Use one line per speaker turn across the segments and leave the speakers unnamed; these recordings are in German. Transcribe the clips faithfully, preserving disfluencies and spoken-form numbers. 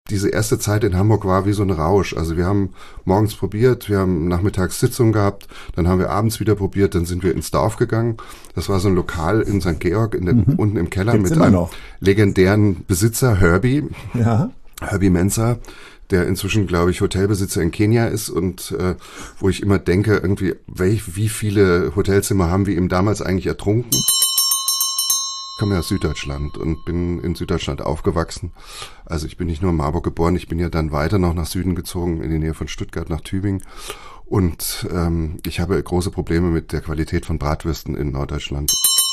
diese erste Zeit in Hamburg war wie so ein Rausch. Also wir haben morgens probiert, wir haben nachmittags Sitzung gehabt, dann haben wir abends wieder probiert, dann sind wir ins Dorf gegangen. Das war so ein Lokal in Sankt Georg, in der, mhm. unten im Keller. Gibt's mit einem noch legendären Besitzer, Herbie,
ja.
Herbie Menzer, der inzwischen, glaube ich, Hotelbesitzer in Kenia ist und äh, wo ich immer denke, irgendwie, welch, wie viele Hotelzimmer haben wir ihm damals eigentlich ertrunken? Ich komme ja aus Süddeutschland und bin in Süddeutschland aufgewachsen. Also ich bin nicht nur in Marburg geboren, ich bin ja dann weiter noch nach Süden gezogen, in die Nähe von Stuttgart nach Tübingen. Und ähm, ich habe große Probleme mit der Qualität von Bratwürsten in Norddeutschland.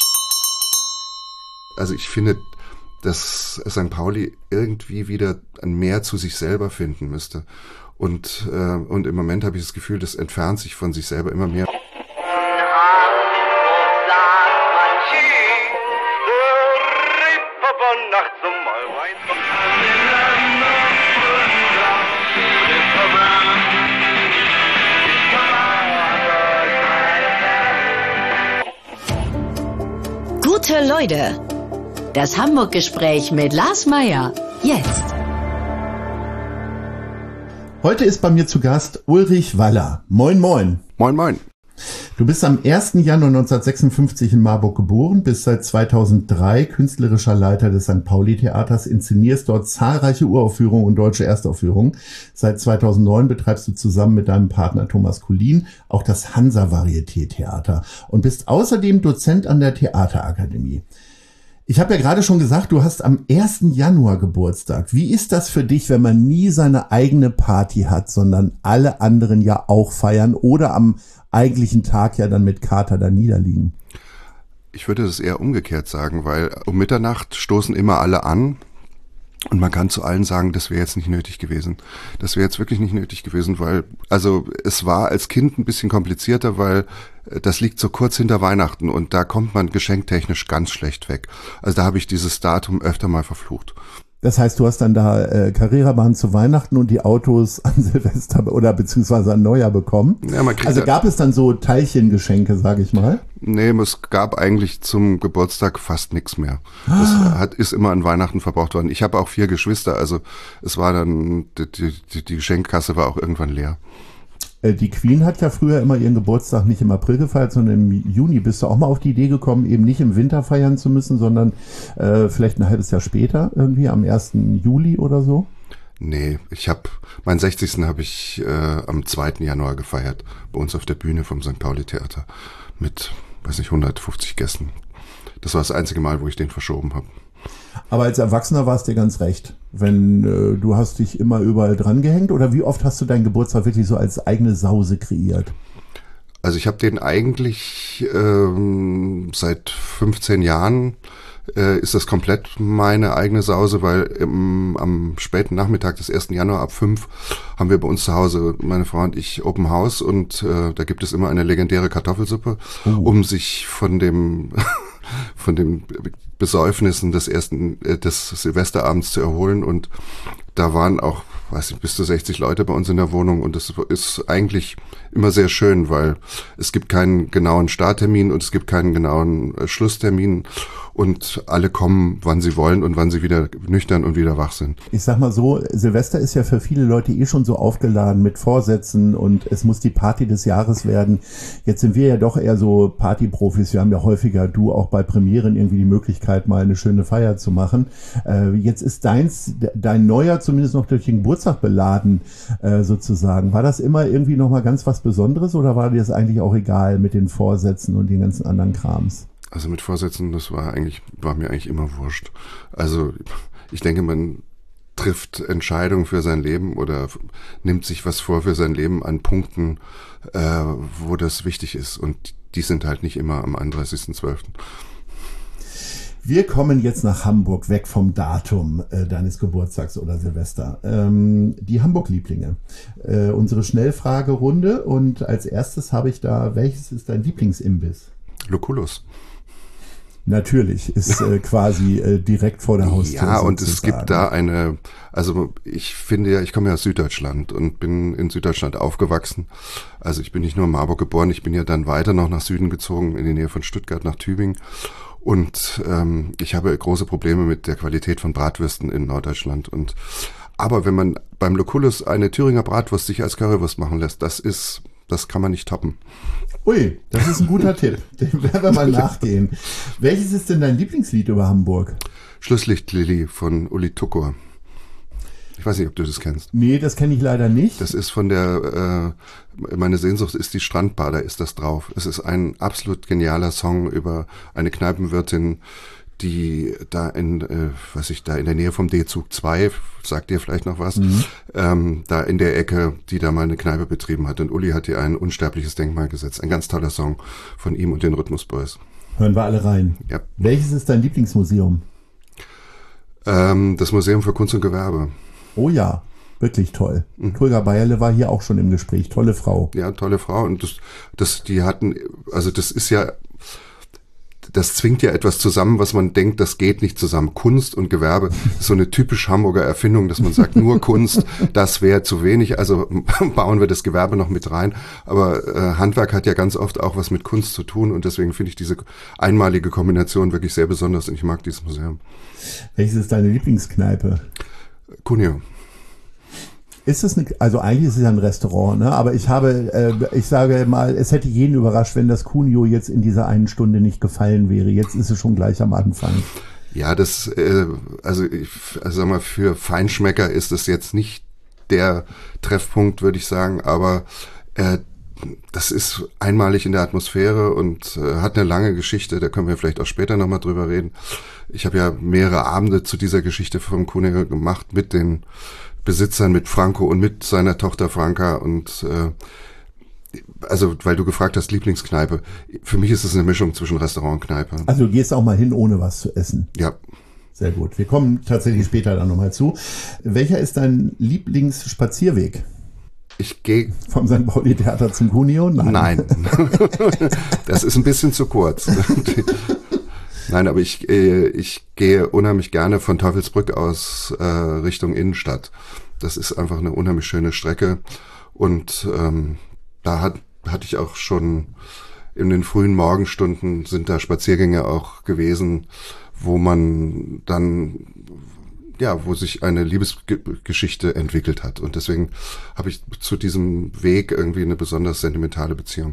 Also ich finde, dass Sankt Pauli irgendwie wieder ein Mehr zu sich selber finden müsste. Und, äh, und im Moment habe ich das Gefühl, das entfernt sich von sich selber immer mehr.
Gute Leute, das Hamburg-Gespräch mit Lars Meyer, jetzt.
Heute ist bei mir zu Gast Ulrich Waller. Moin, moin.
Moin, moin.
Du bist am ersten Januar neunzehnhundertsechsundfünfzig in Marburg geboren, bist seit zweitausenddrei künstlerischer Leiter des Sankt Pauli Theaters, inszenierst dort zahlreiche Uraufführungen und deutsche Erstaufführungen. Seit zweitausendneun betreibst du zusammen mit deinem Partner Thomas Kullin auch das Hansa-Varieté-Theater und bist außerdem Dozent an der Theaterakademie. Ich habe ja gerade schon gesagt, du hast am ersten Januar Geburtstag. Wie ist das für dich, wenn man nie seine eigene Party hat, sondern alle anderen ja auch feiern oder am eigentlichen Tag ja dann mit Kater da niederliegen?
Ich würde das eher umgekehrt sagen, weil um Mitternacht stoßen immer alle an und man kann zu allen sagen, das wäre jetzt nicht nötig gewesen. Das wäre jetzt wirklich nicht nötig gewesen, weil, also es war als Kind ein bisschen komplizierter, weil das liegt so kurz hinter Weihnachten und da kommt man geschenktechnisch ganz schlecht weg. Also da habe ich dieses Datum öfter mal verflucht.
Das heißt, du hast dann da äh, Carrera-Bahn zu Weihnachten und die Autos an Silvester oder beziehungsweise an Neujahr bekommen.
Ja, man kriegt
also
ja,
gab es dann so Teilchengeschenke, sage ich mal?
Nee, es gab eigentlich zum Geburtstag fast nichts mehr. Ah. Das hat, ist immer an Weihnachten verbraucht worden. Ich habe auch vier Geschwister, also es war dann, die, die, die Geschenkkasse war auch irgendwann leer.
Die Queen hat ja früher immer ihren Geburtstag nicht im April gefeiert, sondern im Juni. Bist du auch mal auf die Idee gekommen, eben nicht im Winter feiern zu müssen, sondern äh, vielleicht ein halbes Jahr später, irgendwie am ersten Juli oder so?
Nee, ich habe, meinen sechzigsten habe ich äh, am zweiten Januar gefeiert, bei uns auf der Bühne vom Sankt Pauli Theater mit, weiß nicht, hundertfünfzig Gästen. Das war das einzige Mal, wo ich den verschoben habe.
Aber als Erwachsener war es dir ganz recht, wenn äh, du hast dich immer überall dran gehängt oder wie oft hast du deinen Geburtstag wirklich so als eigene Sause kreiert?
Also ich habe den eigentlich ähm, seit fünfzehn Jahren äh, ist das komplett meine eigene Sause, weil im, am späten Nachmittag des ersten Januar ab fünf haben wir bei uns zu Hause, meine Frau und ich, Open House und äh, da gibt es immer eine legendäre Kartoffelsuppe, oh. um sich von dem von den Besäufnissen des ersten, äh, des Silvesterabends zu erholen und da waren auch, weiß ich, bis zu sechzig Leute bei uns in der Wohnung und das ist eigentlich immer sehr schön, weil es gibt keinen genauen Starttermin und es gibt keinen genauen äh, Schlusstermin und alle kommen, wann sie wollen und wann sie wieder nüchtern und wieder wach sind.
Ich sag mal so, Silvester ist ja für viele Leute eh schon so aufgeladen mit Vorsätzen und es muss die Party des Jahres werden. Jetzt sind wir ja doch eher so Partyprofis. Wir haben ja häufiger, du auch bei Premieren irgendwie die Möglichkeit, mal eine schöne Feier zu machen. Äh, jetzt ist deins, dein Neujahr zumindest noch durch den Geburtstag beladen, äh, sozusagen. War das immer irgendwie nochmal ganz was Besonderes oder war dir das eigentlich auch egal mit den Vorsätzen und den ganzen anderen Krams?
Also mit Vorsätzen, das war eigentlich, war mir eigentlich immer wurscht. Also ich denke, man trifft Entscheidungen für sein Leben oder nimmt sich was vor für sein Leben an Punkten, äh, wo das wichtig ist. Und die sind halt nicht immer am einunddreißigsten zwölften
Wir kommen jetzt nach Hamburg, weg vom Datum äh, deines Geburtstags oder Silvester. Ähm, die Hamburg-Lieblinge. Äh, unsere Schnellfragerunde und als erstes habe ich da, welches ist dein Lieblingsimbiss?
Lucullus.
Natürlich, ist äh, quasi äh, direkt vor der Haustür.
Ja, und es gibt da eine, also ich finde ja, ich komme ja aus Süddeutschland und bin in Süddeutschland aufgewachsen. Also ich bin nicht nur in Marburg geboren, ich bin ja dann weiter noch nach Süden gezogen, in die Nähe von Stuttgart nach Tübingen. Und ähm, ich habe große Probleme mit der Qualität von Bratwürsten in Norddeutschland. Und Aber wenn man beim Lucullus eine Thüringer Bratwurst sich als Currywurst machen lässt, das ist, das kann man nicht toppen.
Ui, das ist ein guter Tipp. Dem werden wir mal nachgehen. Welches ist denn dein Lieblingslied über Hamburg?
Schlusslichtlili von Uli Tucker. Ich weiß nicht, ob du das kennst.
Nee, das kenne ich leider nicht.
Das ist von der, äh, meine Sehnsucht ist die Strandbar, da ist das drauf. Es ist ein absolut genialer Song über eine Kneipenwirtin, die da in, äh, was ich da in der Nähe vom D-Zug zwei, sagt dir vielleicht noch was, mhm. ähm, da in der Ecke, die da mal eine Kneipe betrieben hat. Und Uli hat ihr ein unsterbliches Denkmal gesetzt. Ein ganz toller Song von ihm und den Rhythmus Boys.
Hören wir alle rein.
Ja.
Welches ist dein Lieblingsmuseum?
Ähm, das Museum für Kunst und Gewerbe.
Oh ja, wirklich toll. Mhm. Tulga Bayerle war hier auch schon im Gespräch. Tolle Frau.
Ja, tolle Frau. Und das, das, die hatten, also das ist ja, das zwingt ja etwas zusammen, was man denkt, das geht nicht zusammen. Kunst und Gewerbe ist so eine typisch Hamburger Erfindung, dass man sagt, nur Kunst, das wäre zu wenig, also bauen wir das Gewerbe noch mit rein. Aber äh, Handwerk hat ja ganz oft auch was mit Kunst zu tun und deswegen finde ich diese einmalige Kombination wirklich sehr besonders und ich mag dieses Museum.
Welches ist deine Lieblingskneipe?
Cuneo.
Ist es eine, also eigentlich ist es ja ein Restaurant, ne? Aber ich habe, äh, ich sage mal, es hätte jeden überrascht, wenn das Cuneo jetzt in dieser einen Stunde nicht gefallen wäre. Jetzt ist es schon gleich am Anfang.
Ja, das, äh, also ich also sag mal, für Feinschmecker ist es jetzt nicht der Treffpunkt, würde ich sagen, aber äh, das ist einmalig in der Atmosphäre und äh, hat eine lange Geschichte, da können wir vielleicht auch später nochmal drüber reden. Ich habe ja mehrere Abende zu dieser Geschichte vom Cuneo gemacht mit den Besitzern, mit Franco und mit seiner Tochter Franka und äh, also, weil du gefragt hast, Lieblingskneipe. Für mich ist es eine Mischung zwischen Restaurant und Kneipe.
Also du gehst auch mal hin, ohne was zu essen?
Ja.
Sehr gut. Wir kommen tatsächlich später dann nochmal zu. Welcher ist dein Lieblingsspazierweg?
Ich gehe...
Vom Sankt Pauli-Theater zum Cuneo? Nein.
Nein. Das ist ein bisschen zu kurz. Nein, aber ich, äh, ich gehe unheimlich gerne von Teufelsbrück aus äh, Richtung Innenstadt. Das ist einfach eine unheimlich schöne Strecke und ähm, da hat, hatte ich auch schon in den frühen Morgenstunden sind da Spaziergänge auch gewesen, wo man dann, ja, wo sich eine Liebesgeschichte entwickelt hat und deswegen habe ich zu diesem Weg irgendwie eine besonders sentimentale Beziehung.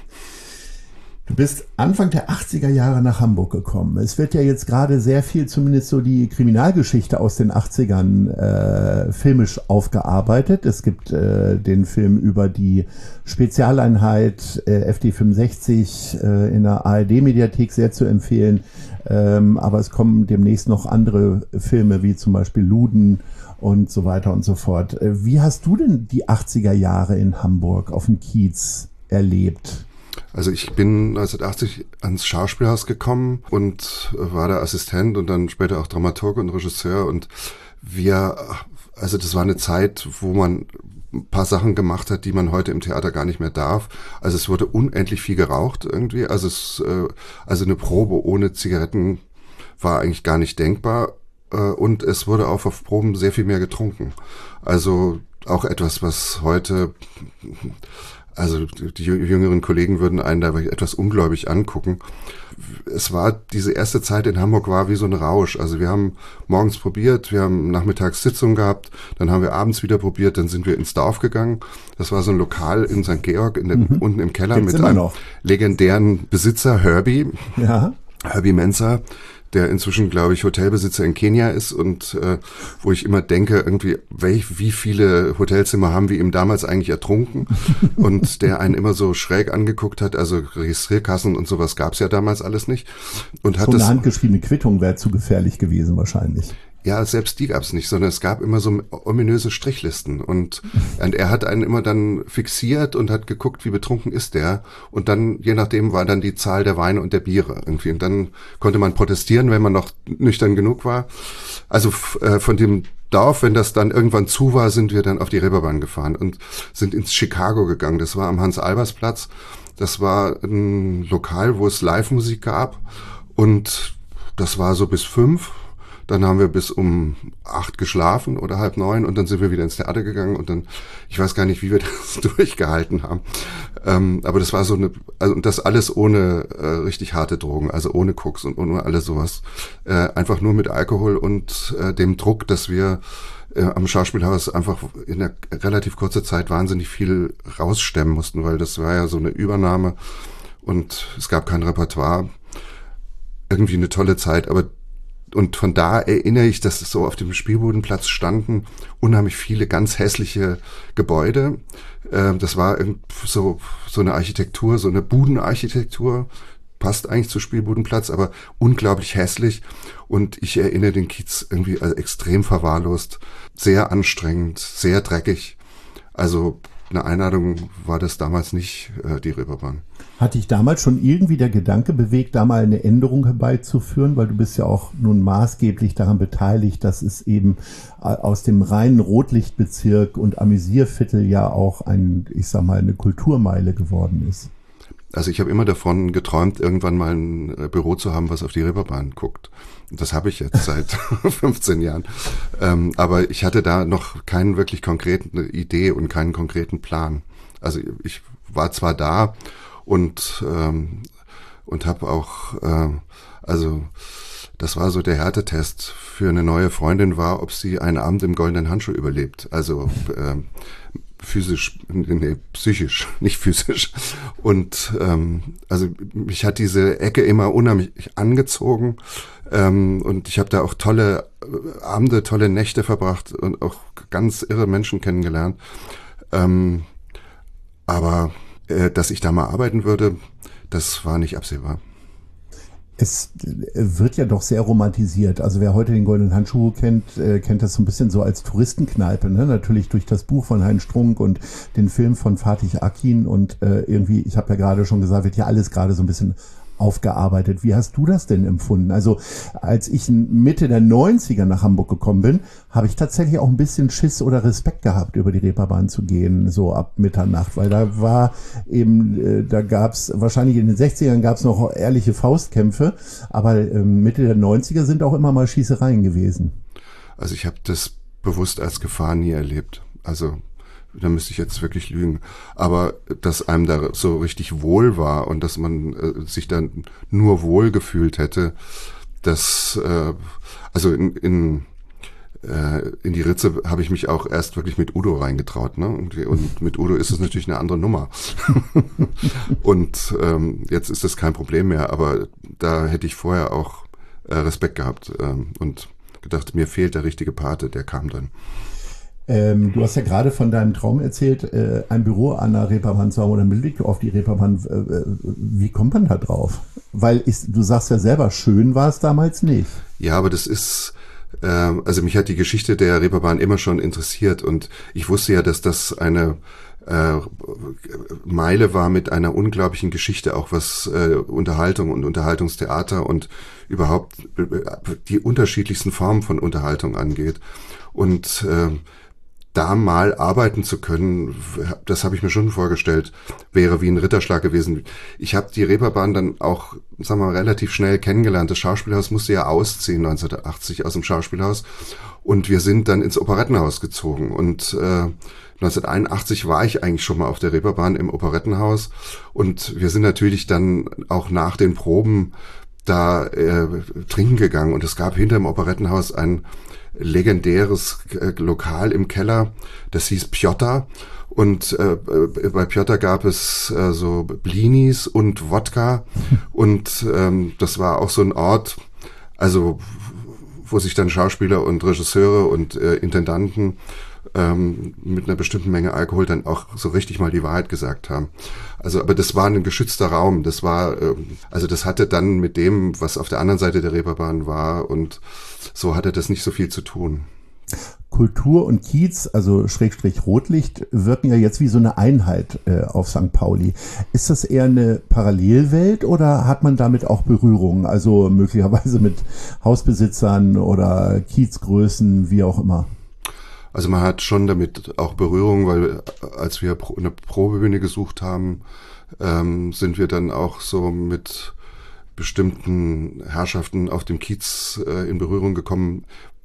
Du bist Anfang der achtziger Jahre nach Hamburg gekommen. Es wird ja jetzt gerade sehr viel, zumindest so die Kriminalgeschichte aus den achtzigern äh, filmisch aufgearbeitet. Es gibt äh, den Film über die Spezialeinheit äh, F D fünfundsechzig äh, in der A R D-Mediathek sehr zu empfehlen. Ähm, aber es kommen demnächst noch andere Filme, wie zum Beispiel Luden und so weiter und so fort. Äh, wie hast du denn die achtziger Jahre in Hamburg auf dem Kiez erlebt?
Also ich bin neunzehnhundertachtzig ans Schauspielhaus gekommen und war da Assistent und dann später auch Dramaturg und Regisseur und wir, also das war eine Zeit, wo man ein paar Sachen gemacht hat, die man heute im Theater gar nicht mehr darf. Also es wurde unendlich viel geraucht irgendwie, also es, also eine Probe ohne Zigaretten war eigentlich gar nicht denkbar und es wurde auch auf Proben sehr viel mehr getrunken. Also auch etwas, was heute... Also die jüngeren Kollegen würden einen da etwas ungläubig angucken. Es war, diese erste Zeit in Hamburg war wie so ein Rausch. Also wir haben morgens probiert, wir haben nachmittags Sitzung gehabt, dann haben wir abends wieder probiert, dann sind wir ins Dorf gegangen. Das war so ein Lokal in Sankt Georg, in der, mhm. unten im Keller. Gibt's mit einem noch legendären Besitzer, Herbie. Ja. Herbie Menzer, der inzwischen, glaube ich, Hotelbesitzer in Kenia ist und äh, wo ich immer denke, irgendwie, welch, wie viele Hotelzimmer haben wir ihm damals eigentlich ertrunken und der einen immer so schräg angeguckt hat, also Registrierkassen und sowas gab's ja damals alles nicht. Und hat
so eine
das,
handgeschriebene Quittung wäre zu gefährlich gewesen wahrscheinlich.
Ja, selbst die gab's nicht, sondern es gab immer so ominöse Strichlisten und, und er hat einen immer dann fixiert und hat geguckt, wie betrunken ist der und dann, je nachdem, war dann die Zahl der Weine und der Biere irgendwie und dann konnte man protestieren, wenn man noch nüchtern genug war. Also äh, von dem Dorf, wenn das dann irgendwann zu war, sind wir dann auf die Reeperbahn gefahren und sind ins Chicago gegangen. Das war am Hans-Albers-Platz. Das war ein Lokal, wo es Live-Musik gab und das war so bis fünf. Dann haben wir bis um acht geschlafen oder halb neun und dann sind wir wieder ins Theater gegangen und dann, ich weiß gar nicht, wie wir das durchgehalten haben. Ähm, aber das war so eine, also und das alles ohne äh, richtig harte Drogen, also ohne Koks und ohne alles sowas. Äh, einfach nur mit Alkohol und äh, dem Druck, dass wir äh, am Schauspielhaus einfach in einer relativ kurzer Zeit wahnsinnig viel rausstemmen mussten, weil das war ja so eine Übernahme und es gab kein Repertoire. Irgendwie eine tolle Zeit, aber und von da erinnere ich, dass es so auf dem Spielbodenplatz standen unheimlich viele ganz hässliche Gebäude. Äh, das war so, so eine Architektur, so eine Budenarchitektur, passt eigentlich zu Spielbodenplatz, aber unglaublich hässlich. Und ich erinnere den Kiez irgendwie als extrem verwahrlost, sehr anstrengend, sehr dreckig. Also eine Einladung war das damals nicht, äh, die Reeperbahn.
Hat dich damals schon irgendwie der Gedanke bewegt, da mal eine Änderung herbeizuführen? Weil du bist ja auch nun maßgeblich daran beteiligt, dass es eben aus dem reinen Rotlichtbezirk und Amüsierviertel ja auch ein, ich sag mal, eine Kulturmeile geworden ist.
Also ich habe immer davon geträumt, irgendwann mal ein Büro zu haben, was auf die Reeperbahn guckt. Das habe ich jetzt seit fünfzehn Jahren. Ähm, aber ich hatte da noch keine wirklich konkrete Idee und keinen konkreten Plan. Also ich war zwar da und ähm, und habe auch, äh, also das war so der Härtetest für eine neue Freundin war, ob sie einen Abend im Goldenen Handschuh überlebt. Also ähm, physisch, nee, psychisch, nicht physisch. Und ähm, also mich hat diese Ecke immer unheimlich angezogen ähm, und ich habe da auch tolle Abende, tolle Nächte verbracht und auch ganz irre Menschen kennengelernt. Ähm, aber äh, dass ich da mal arbeiten würde, das war nicht absehbar.
Es wird ja doch sehr romantisiert. Also wer heute den Goldenen Handschuh kennt, äh, kennt das so ein bisschen so als Touristenkneipe. Ne? Natürlich durch das Buch von Heinz Strunk und den Film von Fatih Akin. Und äh, irgendwie, ich habe ja gerade schon gesagt, wird ja alles gerade so ein bisschen aufgearbeitet. Wie hast du das denn empfunden? Also als ich Mitte der neunziger nach Hamburg gekommen bin, habe ich tatsächlich auch ein bisschen Schiss oder Respekt gehabt, über die Reeperbahn zu gehen, so ab Mitternacht, weil da war eben, äh, da gab es, wahrscheinlich in den sechzigern gab es noch ehrliche Faustkämpfe, aber äh, Mitte der neunziger sind auch immer mal Schießereien gewesen.
Also ich habe das bewusst als Gefahr nie erlebt. Also da müsste ich jetzt wirklich lügen. Aber dass einem da so richtig wohl war und dass man äh, sich dann nur wohl gefühlt hätte, das, äh, also in, in, äh, in die Ritze habe ich mich auch erst wirklich mit Udo reingetraut, ne? Und, und mit Udo ist es natürlich eine andere Nummer. Und ähm, jetzt ist das kein Problem mehr, aber da hätte ich vorher auch äh, Respekt gehabt ähm, und gedacht, mir fehlt der richtige Pate, der kam dann.
Ähm, du hast ja gerade von deinem Traum erzählt, äh, ein Büro an der Reeperbahn zu haben oder mit Blick auf die Reeperbahn. Äh, wie kommt man da drauf? Weil ich, du sagst ja selber, schön war es damals nicht.
Ja, aber das ist, äh, also mich hat die Geschichte der Reeperbahn immer schon interessiert und ich wusste ja, dass das eine äh, Meile war mit einer unglaublichen Geschichte, auch was äh, Unterhaltung und Unterhaltungstheater und überhaupt die unterschiedlichsten Formen von Unterhaltung angeht. Und äh, da mal arbeiten zu können, das habe ich mir schon vorgestellt, wäre wie ein Ritterschlag gewesen. Ich habe die Reeperbahn dann auch, sagen wir mal, relativ schnell kennengelernt. Das Schauspielhaus musste ja ausziehen neunzehnhundertachtzig aus dem Schauspielhaus und wir sind dann ins Operettenhaus gezogen. Und äh, neunzehnhunderteinundachtzig war ich eigentlich schon mal auf der Reeperbahn im Operettenhaus und wir sind natürlich dann auch nach den Proben da äh, trinken gegangen und es gab hinter dem Operettenhaus ein legendäres äh, Lokal im Keller, das hieß Pjotr und äh, bei Pjotr gab es äh, so Blinis und Wodka und ähm, das war auch so ein Ort, also wo sich dann Schauspieler und Regisseure und äh, Intendanten ähm, mit einer bestimmten Menge Alkohol dann auch so richtig mal die Wahrheit gesagt haben. Also, aber das war ein geschützter Raum. Das war, ähm, also das hatte dann mit dem, was auf der anderen Seite der Reeperbahn war und so hatte das nicht so viel zu tun.
Kultur und Kiez, also Schrägstrich Rotlicht, wirken ja jetzt wie so eine Einheit äh, auf Sankt Pauli. Ist das eher eine Parallelwelt oder hat man damit auch Berührungen? Also möglicherweise mit Hausbesitzern oder Kiezgrößen, wie auch immer?
Also man hat schon damit auch Berührung, weil als wir eine Probebühne gesucht haben, ähm, sind wir dann auch so mit bestimmten Herrschaften auf dem Kiez äh, in Berührung gekommen,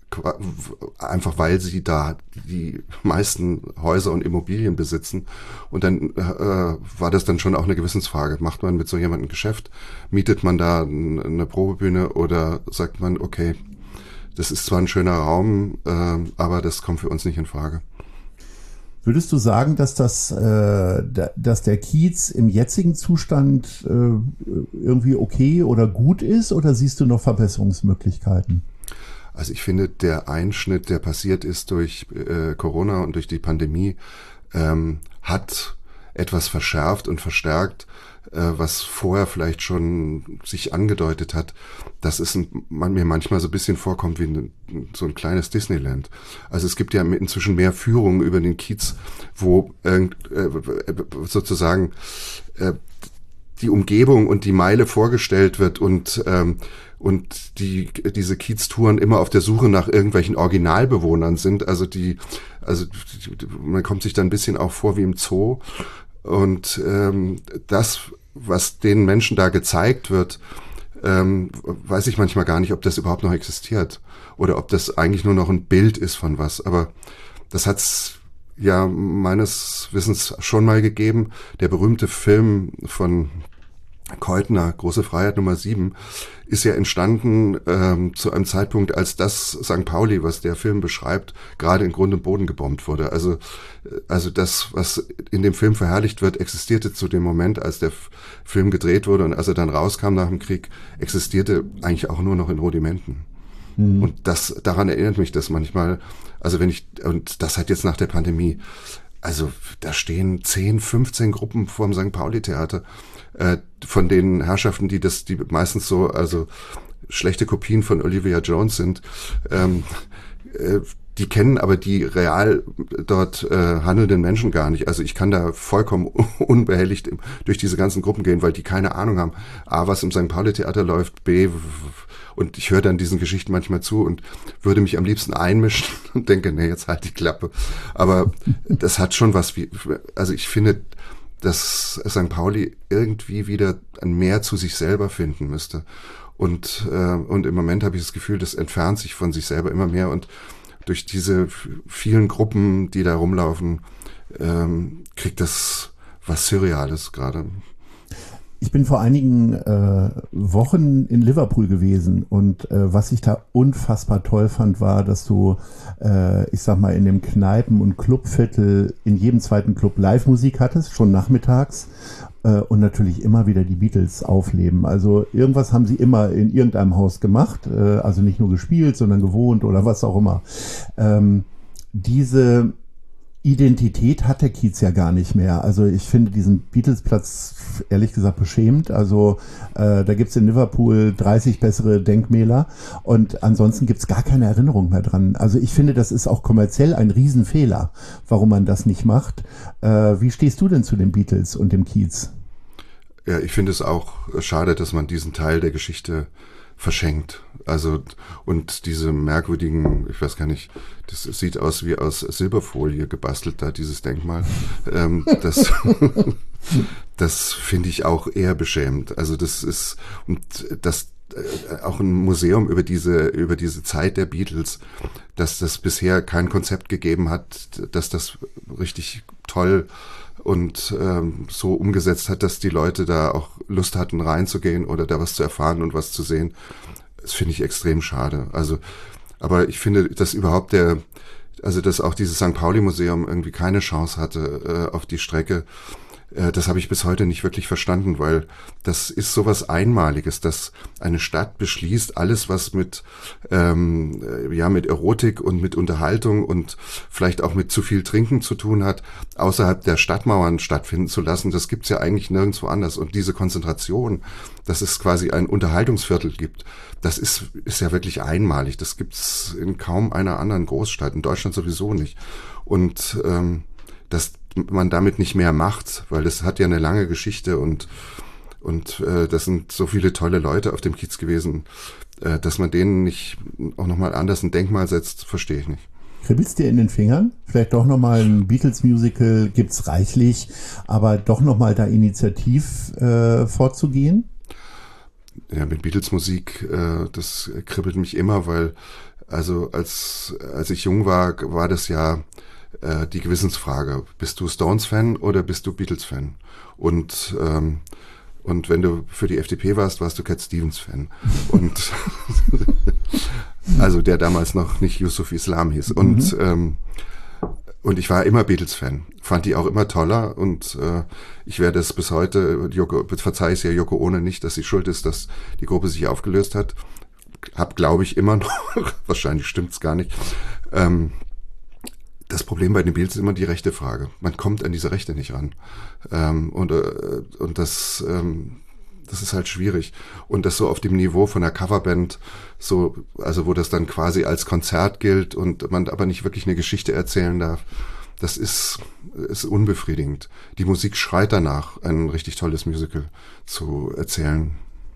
einfach weil sie da die meisten Häuser und Immobilien besitzen. Und dann äh, war das dann schon auch eine Gewissensfrage. Macht man mit so jemandem ein Geschäft? Mietet man da eine Probebühne oder sagt man, okay, das ist zwar ein schöner Raum, äh, aber das kommt für uns nicht in Frage.
Würdest du sagen, dass das, äh, dass der Kiez im jetzigen Zustand äh, irgendwie okay oder gut ist, oder siehst du noch Verbesserungsmöglichkeiten?
Also ich finde, der Einschnitt, der passiert ist durch äh, Corona und durch die Pandemie, ähm, hat etwas verschärft und verstärkt, äh, was vorher vielleicht schon sich angedeutet hat, dass es ein, man mir manchmal so ein bisschen vorkommt wie ein, so ein kleines Disneyland. Also es gibt ja inzwischen mehr Führungen über den Kiez, wo äh, sozusagen äh, die Umgebung und die Meile vorgestellt wird und ähm, und die diese Kieztouren immer auf der Suche nach irgendwelchen Originalbewohnern sind. Also die, also die, man kommt sich da ein bisschen auch vor wie im Zoo. Und ähm, das, was den Menschen da gezeigt wird, ähm, weiß ich manchmal gar nicht, ob das überhaupt noch existiert oder ob das eigentlich nur noch ein Bild ist von was. Aber das hat's ja meines Wissens schon mal gegeben. Der berühmte Film von Keutner, Große Freiheit Nummer sieben, ist ja entstanden ähm, zu einem Zeitpunkt, als das Sankt Pauli, was der Film beschreibt, gerade in Grund und Boden gebombt wurde. Also also das, was in dem Film verherrlicht wird, existierte zu dem Moment, als der F- Film gedreht wurde und als er dann rauskam nach dem Krieg, existierte eigentlich auch nur noch in Rudimenten. Mhm. Und das daran erinnert mich das manchmal. Also wenn ich, und das hat jetzt nach der Pandemie, also da stehen zehn, fünfzehn Gruppen vorm Sankt Pauli-Theater, äh, von den Herrschaften, die das, die meistens so, also schlechte Kopien von Olivia Jones sind, ähm, äh, die kennen aber die real dort äh, handelnden Menschen gar nicht. Also ich kann da vollkommen unbehelligt durch diese ganzen Gruppen gehen, weil die keine Ahnung haben, A, was im Sankt Pauli-Theater läuft, B, und ich höre dann diesen Geschichten manchmal zu und würde mich am liebsten einmischen und denke, nee, jetzt halt die Klappe. Aber das hat schon was wie, also ich finde, dass Sankt Pauli irgendwie wieder mehr zu sich selber finden müsste. Und, äh, und im Moment habe ich das Gefühl, das entfernt sich von sich selber immer mehr und durch diese vielen Gruppen, die da rumlaufen, ähm, kriegt das was Surreales gerade.
Ich bin vor einigen äh, Wochen in Liverpool gewesen und äh, was ich da unfassbar toll fand, war, dass du, äh, ich sag mal, in dem Kneipen- und Clubviertel in jedem zweiten Club Live-Musik hattest, schon nachmittags, äh, und natürlich immer wieder die Beatles aufleben. Also irgendwas haben sie immer in irgendeinem Haus gemacht, äh, also nicht nur gespielt, sondern gewohnt oder was auch immer. Ähm, diese Identität hat der Kiez ja gar nicht mehr. Also ich finde diesen Beatles-Platz ehrlich gesagt beschämend. Also äh, da gibt's in Liverpool dreißig bessere Denkmäler und ansonsten gibt's gar keine Erinnerung mehr dran. Also ich finde, das ist auch kommerziell ein Riesenfehler, warum man das nicht macht. Äh, wie stehst du denn zu den Beatles und dem Kiez?
Ja, ich finde es auch schade, dass man diesen Teil der Geschichte verschenkt. Also, und diese merkwürdigen, ich weiß gar nicht, das sieht aus wie aus Silberfolie gebastelt, da dieses Denkmal. Ähm, das das finde ich auch eher beschämend. Also das ist, und das äh, auch ein Museum über diese, über diese Zeit der Beatles, dass das bisher kein Konzept gegeben hat, dass das richtig toll und ähm, so umgesetzt hat, dass die Leute da auch Lust hatten, reinzugehen oder da was zu erfahren und was zu sehen. Das finde ich extrem schade. Also, aber ich finde, dass überhaupt der, also dass auch dieses Sankt Pauli-Museum irgendwie keine Chance hatte äh, auf die Strecke, äh, das habe ich bis heute nicht wirklich verstanden, weil das ist sowas Einmaliges, dass eine Stadt beschließt, alles, was mit ähm, ja mit Erotik und mit Unterhaltung und vielleicht auch mit zu viel Trinken zu tun hat, außerhalb der Stadtmauern stattfinden zu lassen. Das gibt's ja eigentlich nirgendwo anders. Und diese Konzentration, dass es quasi ein Unterhaltungsviertel gibt, das ist ist ja wirklich einmalig. Das gibt's in kaum einer anderen Großstadt, in Deutschland sowieso nicht. Und ähm, dass man damit nicht mehr macht, weil das hat ja eine lange Geschichte und und äh, das sind so viele tolle Leute auf dem Kiez gewesen, äh, dass man denen nicht auch nochmal anders ein Denkmal setzt, verstehe ich nicht.
Kribbelt's dir in den Fingern? Vielleicht doch nochmal ein Beatles-Musical, gibt's reichlich, aber doch nochmal da initiativ äh, vorzugehen?
Ja, mit Beatles-Musik, äh, das kribbelt mich immer, weil also als als ich jung war, war das ja äh, die Gewissensfrage. Bist du Stones-Fan oder bist du Beatles-Fan? Und ähm, und wenn du für die F D P warst, warst du Cat Stevens-Fan. Und Also der damals noch nicht Yusuf Islam hieß. Und, mhm. ähm, und ich war immer Beatles-Fan. Fand die auch immer toller. Und äh, ich werde es bis heute, Yoko, verzeih es ja Yoko Ono nicht, dass sie schuld ist, dass die Gruppe sich aufgelöst hat. Hab, glaube ich, immer noch, wahrscheinlich stimmt's gar nicht. Ähm, das Problem bei den Beatles ist immer die rechte Frage. Man kommt an diese Rechte nicht ran. Ähm, und, äh, und das... Ähm, Das ist halt schwierig. Und das so auf dem Niveau von einer Coverband, so, also wo das dann quasi als Konzert gilt und man aber nicht wirklich eine Geschichte erzählen darf, das ist, ist unbefriedigend. Die Musik schreit danach, ein richtig tolles Musical zu erzählen.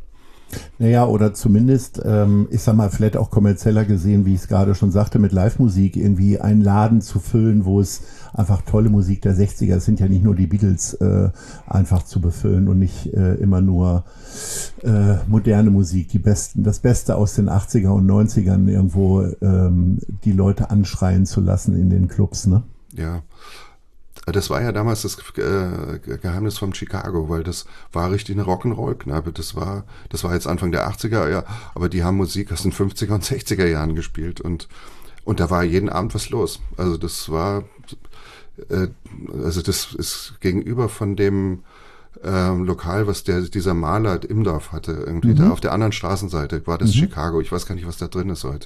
Naja, oder zumindest, ähm, ich sag mal, vielleicht auch kommerzieller gesehen, wie ich es gerade schon sagte, mit Live-Musik irgendwie einen Laden zu füllen, wo es einfach tolle Musik der sechziger, es sind ja nicht nur die Beatles, äh, einfach zu befüllen und nicht äh, immer nur äh, moderne Musik, die besten, das Beste aus den achtziger und neunzigern irgendwo ähm, die Leute anschreien zu lassen in den Clubs, ne?
Ja. Das war ja damals das äh, Geheimnis von Chicago, weil das war richtig eine Rock'n'Roll-Kneipe. Das war, das war jetzt Anfang der achtziger, ja, aber die haben Musik aus den fünfziger und sechziger Jahren gespielt und und da war jeden Abend was los. Also das war, äh, also das ist gegenüber von dem äh, Lokal, was der dieser Maler im Dorf hatte, irgendwie mhm. da auf der anderen Straßenseite war das mhm. Chicago. Ich weiß gar nicht, was da drin ist heute.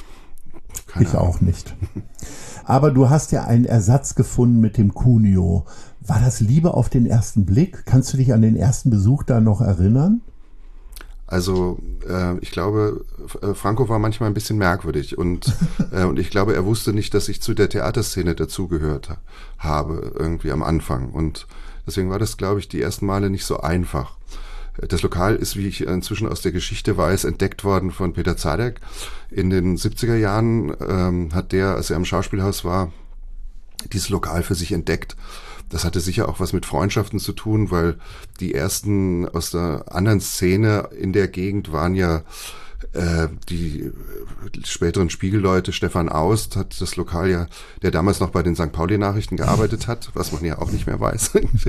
Keine ich Ahnung. Auch nicht. Aber du hast ja einen Ersatz gefunden mit dem Cuneo. War das Liebe auf den ersten Blick? Kannst du dich an den ersten Besuch da noch erinnern?
Also äh, ich glaube, Franco war manchmal ein bisschen merkwürdig und, äh, und ich glaube, er wusste nicht, dass ich zu der Theaterszene dazugehört ha- habe, irgendwie am Anfang. Und deswegen war das, glaube ich, die ersten Male nicht so einfach. Das Lokal ist, wie ich inzwischen aus der Geschichte weiß, entdeckt worden von Peter Zadek. In den siebziger Jahren ähm, hat der, als er im Schauspielhaus war, dieses Lokal für sich entdeckt. Das hatte sicher auch was mit Freundschaften zu tun, weil die ersten aus der anderen Szene in der Gegend waren ja äh, die späteren Spiegelleute. Stefan Aust hat das Lokal ja, der damals noch bei den Sankt Pauli-Nachrichten gearbeitet hat, was man ja auch nicht mehr weiß.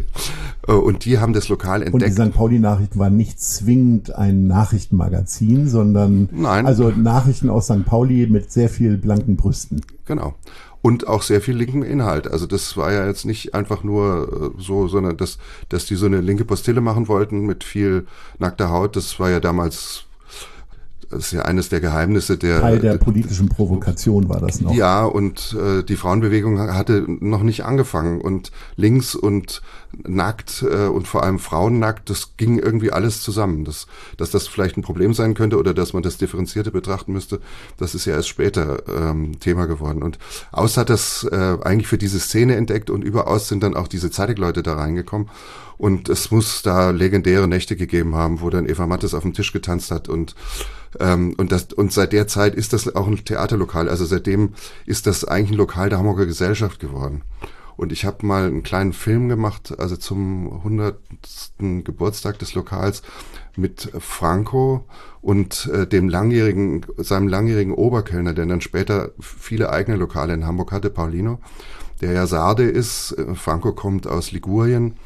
Und die haben das Lokal entdeckt.
Und die Sankt Pauli-Nachrichten waren nicht zwingend ein Nachrichtenmagazin, sondern
Nein.
Also Nachrichten aus Sankt Pauli mit sehr viel blanken Brüsten.
Genau. Und auch sehr viel linken Inhalt. Also das war ja jetzt nicht einfach nur so, sondern dass, dass die so eine linke Postille machen wollten mit viel nackter Haut. Das war ja damals, das ist ja eines der Geheimnisse der...
Teil der politischen Provokation war das noch.
Ja, und äh, die Frauenbewegung hatte noch nicht angefangen. Und links und nackt äh, und vor allem Frauen nackt, das ging irgendwie alles zusammen. Das, dass das vielleicht ein Problem sein könnte oder dass man das differenzierte betrachten müsste, das ist ja erst später ähm, Thema geworden. Und Aust hat das äh, eigentlich für diese Szene entdeckt und überaus sind dann auch diese Zeitig-Leute da reingekommen. Und es muss da legendäre Nächte gegeben haben, wo dann Eva Mattes auf dem Tisch getanzt hat und ähm, und das und seit der Zeit ist das auch ein Theaterlokal. Also seitdem ist das eigentlich ein Lokal der Hamburger Gesellschaft geworden. Und ich habe mal einen kleinen Film gemacht, also zum hundertsten Geburtstag des Lokals mit Franco und äh, dem langjährigen, seinem langjährigen Oberkellner, der dann später viele eigene Lokale in Hamburg hatte, Paulino, der ja Sarde ist. Franco kommt aus Ligurien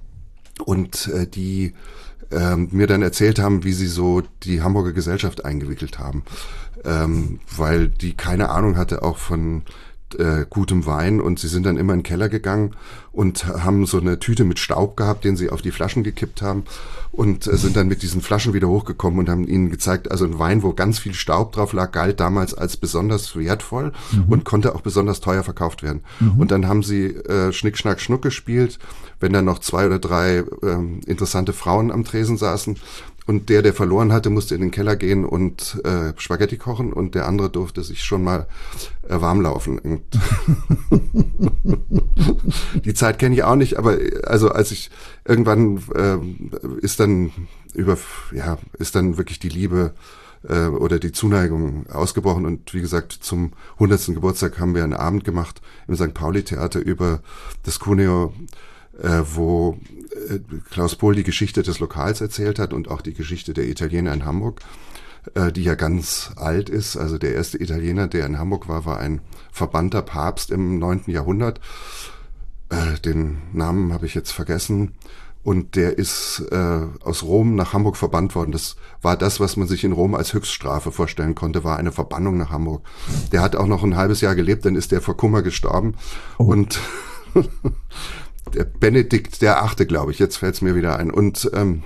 und äh, die äh, mir dann erzählt haben, wie sie so die Hamburger Gesellschaft eingewickelt haben, ähm, weil die keine Ahnung hatte auch von Äh, gutem Wein und sie sind dann immer in den Keller gegangen und haben so eine Tüte mit Staub gehabt, den sie auf die Flaschen gekippt haben und äh, sind dann mit diesen Flaschen wieder hochgekommen und haben ihnen gezeigt, also ein Wein, wo ganz viel Staub drauf lag, galt damals als besonders wertvoll mhm. und konnte auch besonders teuer verkauft werden. Mhm. Und dann haben sie äh, Schnick, Schnack, Schnuck gespielt, wenn dann noch zwei oder drei ähm, interessante Frauen am Tresen saßen. Und der, der verloren hatte, musste in den Keller gehen und äh, Spaghetti kochen und der andere durfte sich schon mal äh, warm laufen. Und die Zeit kenne ich auch nicht, aber also als ich irgendwann äh, ist dann über ja ist dann wirklich die Liebe äh, oder die Zuneigung ausgebrochen und wie gesagt zum hundertsten Geburtstag haben wir einen Abend gemacht im Sankt Pauli Theater über das Cuneo, Äh, wo äh, Klaus Pohl die Geschichte des Lokals erzählt hat und auch die Geschichte der Italiener in Hamburg, äh, die ja ganz alt ist. Also der erste Italiener, der in Hamburg war, war ein verbannter Papst im neunten Jahrhundert. Äh, den Namen habe ich jetzt vergessen. Und der ist äh, aus Rom nach Hamburg verbannt worden. Das war das, was man sich in Rom als Höchststrafe vorstellen konnte, war eine Verbannung nach Hamburg. Der hat auch noch ein halbes Jahr gelebt, dann ist der vor Kummer gestorben. Oh. Und der Benedikt der Achte, glaube ich, jetzt fällt es mir wieder ein. Und ähm,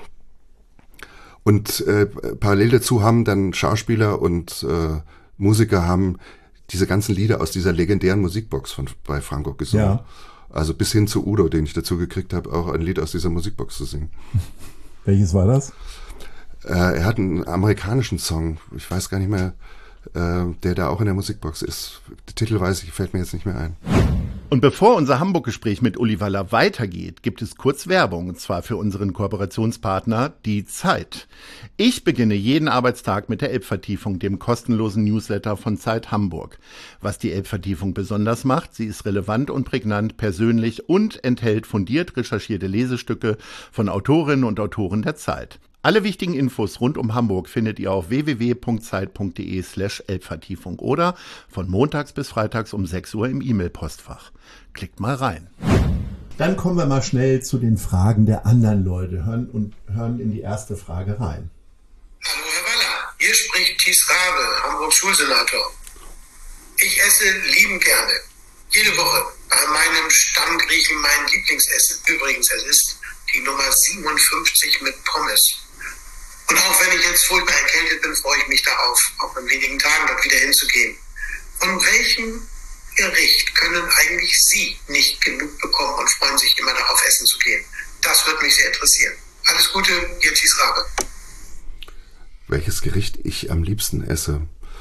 und äh, parallel dazu haben dann Schauspieler und äh, Musiker haben diese ganzen Lieder aus dieser legendären Musikbox von bei Franco gesungen. Ja. Also bis hin zu Udo, den ich dazu gekriegt habe, auch ein Lied aus dieser Musikbox zu singen.
Welches war das?
Äh, er hat einen amerikanischen Song, ich weiß gar nicht mehr, äh, der da auch in der Musikbox ist. Der Titel weiß ich, fällt mir jetzt nicht mehr ein.
Und bevor unser Hamburg-Gespräch mit Uli Waller weitergeht, gibt es kurz Werbung, und zwar für unseren Kooperationspartner Die Zeit. Ich beginne jeden Arbeitstag mit der Elbvertiefung, dem kostenlosen Newsletter von Zeit Hamburg. Was die Elbvertiefung besonders macht, sie ist relevant und prägnant, persönlich und enthält fundiert recherchierte Lesestücke von Autorinnen und Autoren der Zeit. Alle wichtigen Infos rund um Hamburg findet ihr auf w w w punkt zeit punkt d e slash Elbvertiefung oder von montags bis freitags um sechs Uhr im E-Mail-Postfach. Klickt mal rein. Dann kommen wir mal schnell zu den Fragen der anderen Leute. Hören und hören in die erste Frage rein.
Hallo Herr Waller, hier spricht Thies Rabe, Hamburgs Schulsenator. Ich esse liebend gerne. Jede Woche bei meinem Stammgriechen mein Lieblingsessen. Übrigens, es ist die Nummer siebenundfünfzig mit Pommes. Und auch wenn ich jetzt furchtbar erkältet bin, freue ich mich darauf, auch in wenigen Tagen dort wieder hinzugehen. Von welchem Gericht können eigentlich Sie nicht genug bekommen und freuen sich immer darauf, essen zu gehen? Das würde mich sehr interessieren. Alles Gute, Ihr Thies Rabe.
Welches Gericht ich am liebsten esse?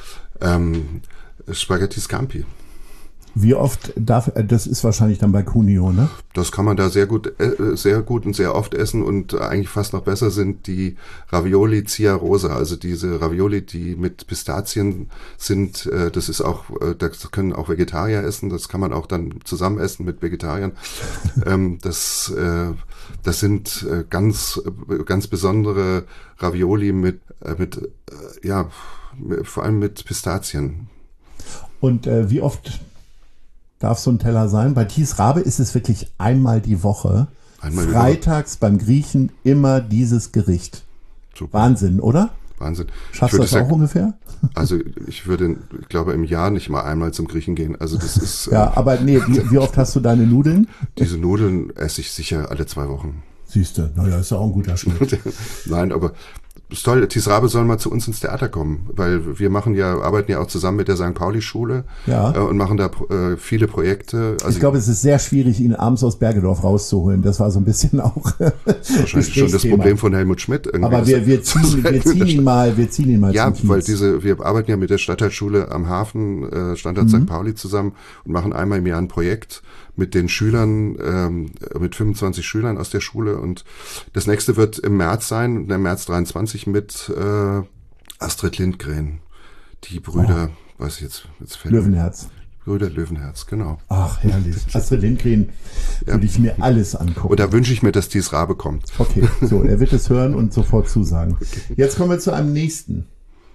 Ähm, Spaghetti Scampi.
Wie oft darf, das ist wahrscheinlich dann bei Cuneo, ne?
Das kann man da sehr gut, äh, sehr gut und sehr oft essen, und eigentlich fast noch besser sind die Ravioli Ciarosa, also diese Ravioli, die mit Pistazien sind. Äh, das ist auch, äh, das können auch Vegetarier essen, das kann man auch dann zusammen essen mit Vegetariern. ähm, das, äh, das sind äh, ganz, äh, ganz besondere Ravioli mit, äh, mit, äh, ja, vor allem mit Pistazien.
Und äh, wie oft darf so ein Teller sein? Bei Thies Rabe ist es wirklich einmal die Woche. Einmal Freitags beim Griechen immer dieses Gericht. Super. Wahnsinn, oder?
Wahnsinn.
Schaffst du das auch ungefähr?
Also ich würde, ich glaube, im Jahr nicht mal einmal zum Griechen gehen. Also das ist.
Ja, äh, aber nee, wie, wie oft hast du deine Nudeln?
Diese Nudeln esse ich sicher alle zwei Wochen.
Siehst du, naja, ist ja auch ein guter Schnitt.
Nein, aber ist toll, Thies Rabe soll mal zu uns ins Theater kommen, weil wir machen ja, arbeiten ja auch zusammen mit der Sankt Pauli-Schule, ja, äh, und machen da äh, viele Projekte.
Also ich glaube, es ist sehr schwierig, ihn abends aus Bergedorf rauszuholen. Das war so ein bisschen auch
wahrscheinlich schon das Problem von Helmut Schmidt. Irgendwie.
Aber wir, wir, ziehen, wir ziehen ihn mal, wir ziehen ihn mal
ja,
zum Kiez.
Weil diese, wir arbeiten ja mit der Stadtteilschule am Hafen, äh, Standort mhm. Sankt Pauli zusammen und machen einmal im Jahr ein Projekt mit den Schülern, ähm, mit fünfundzwanzig Schülern aus der Schule, und das nächste wird im März sein, im März dreiundzwanzig mit äh, Astrid Lindgren, die Brüder, oh. weiß ich jetzt, jetzt fällt
Löwenherz.
Brüder Löwenherz, genau.
Ach, herrlich. Astrid Lindgren ja. würde ich mir alles angucken.
Und da wünsche ich mir, dass Thies Rabe kommt.
Okay, so, er wird es hören und sofort zusagen. Okay. Jetzt kommen wir zu einem nächsten.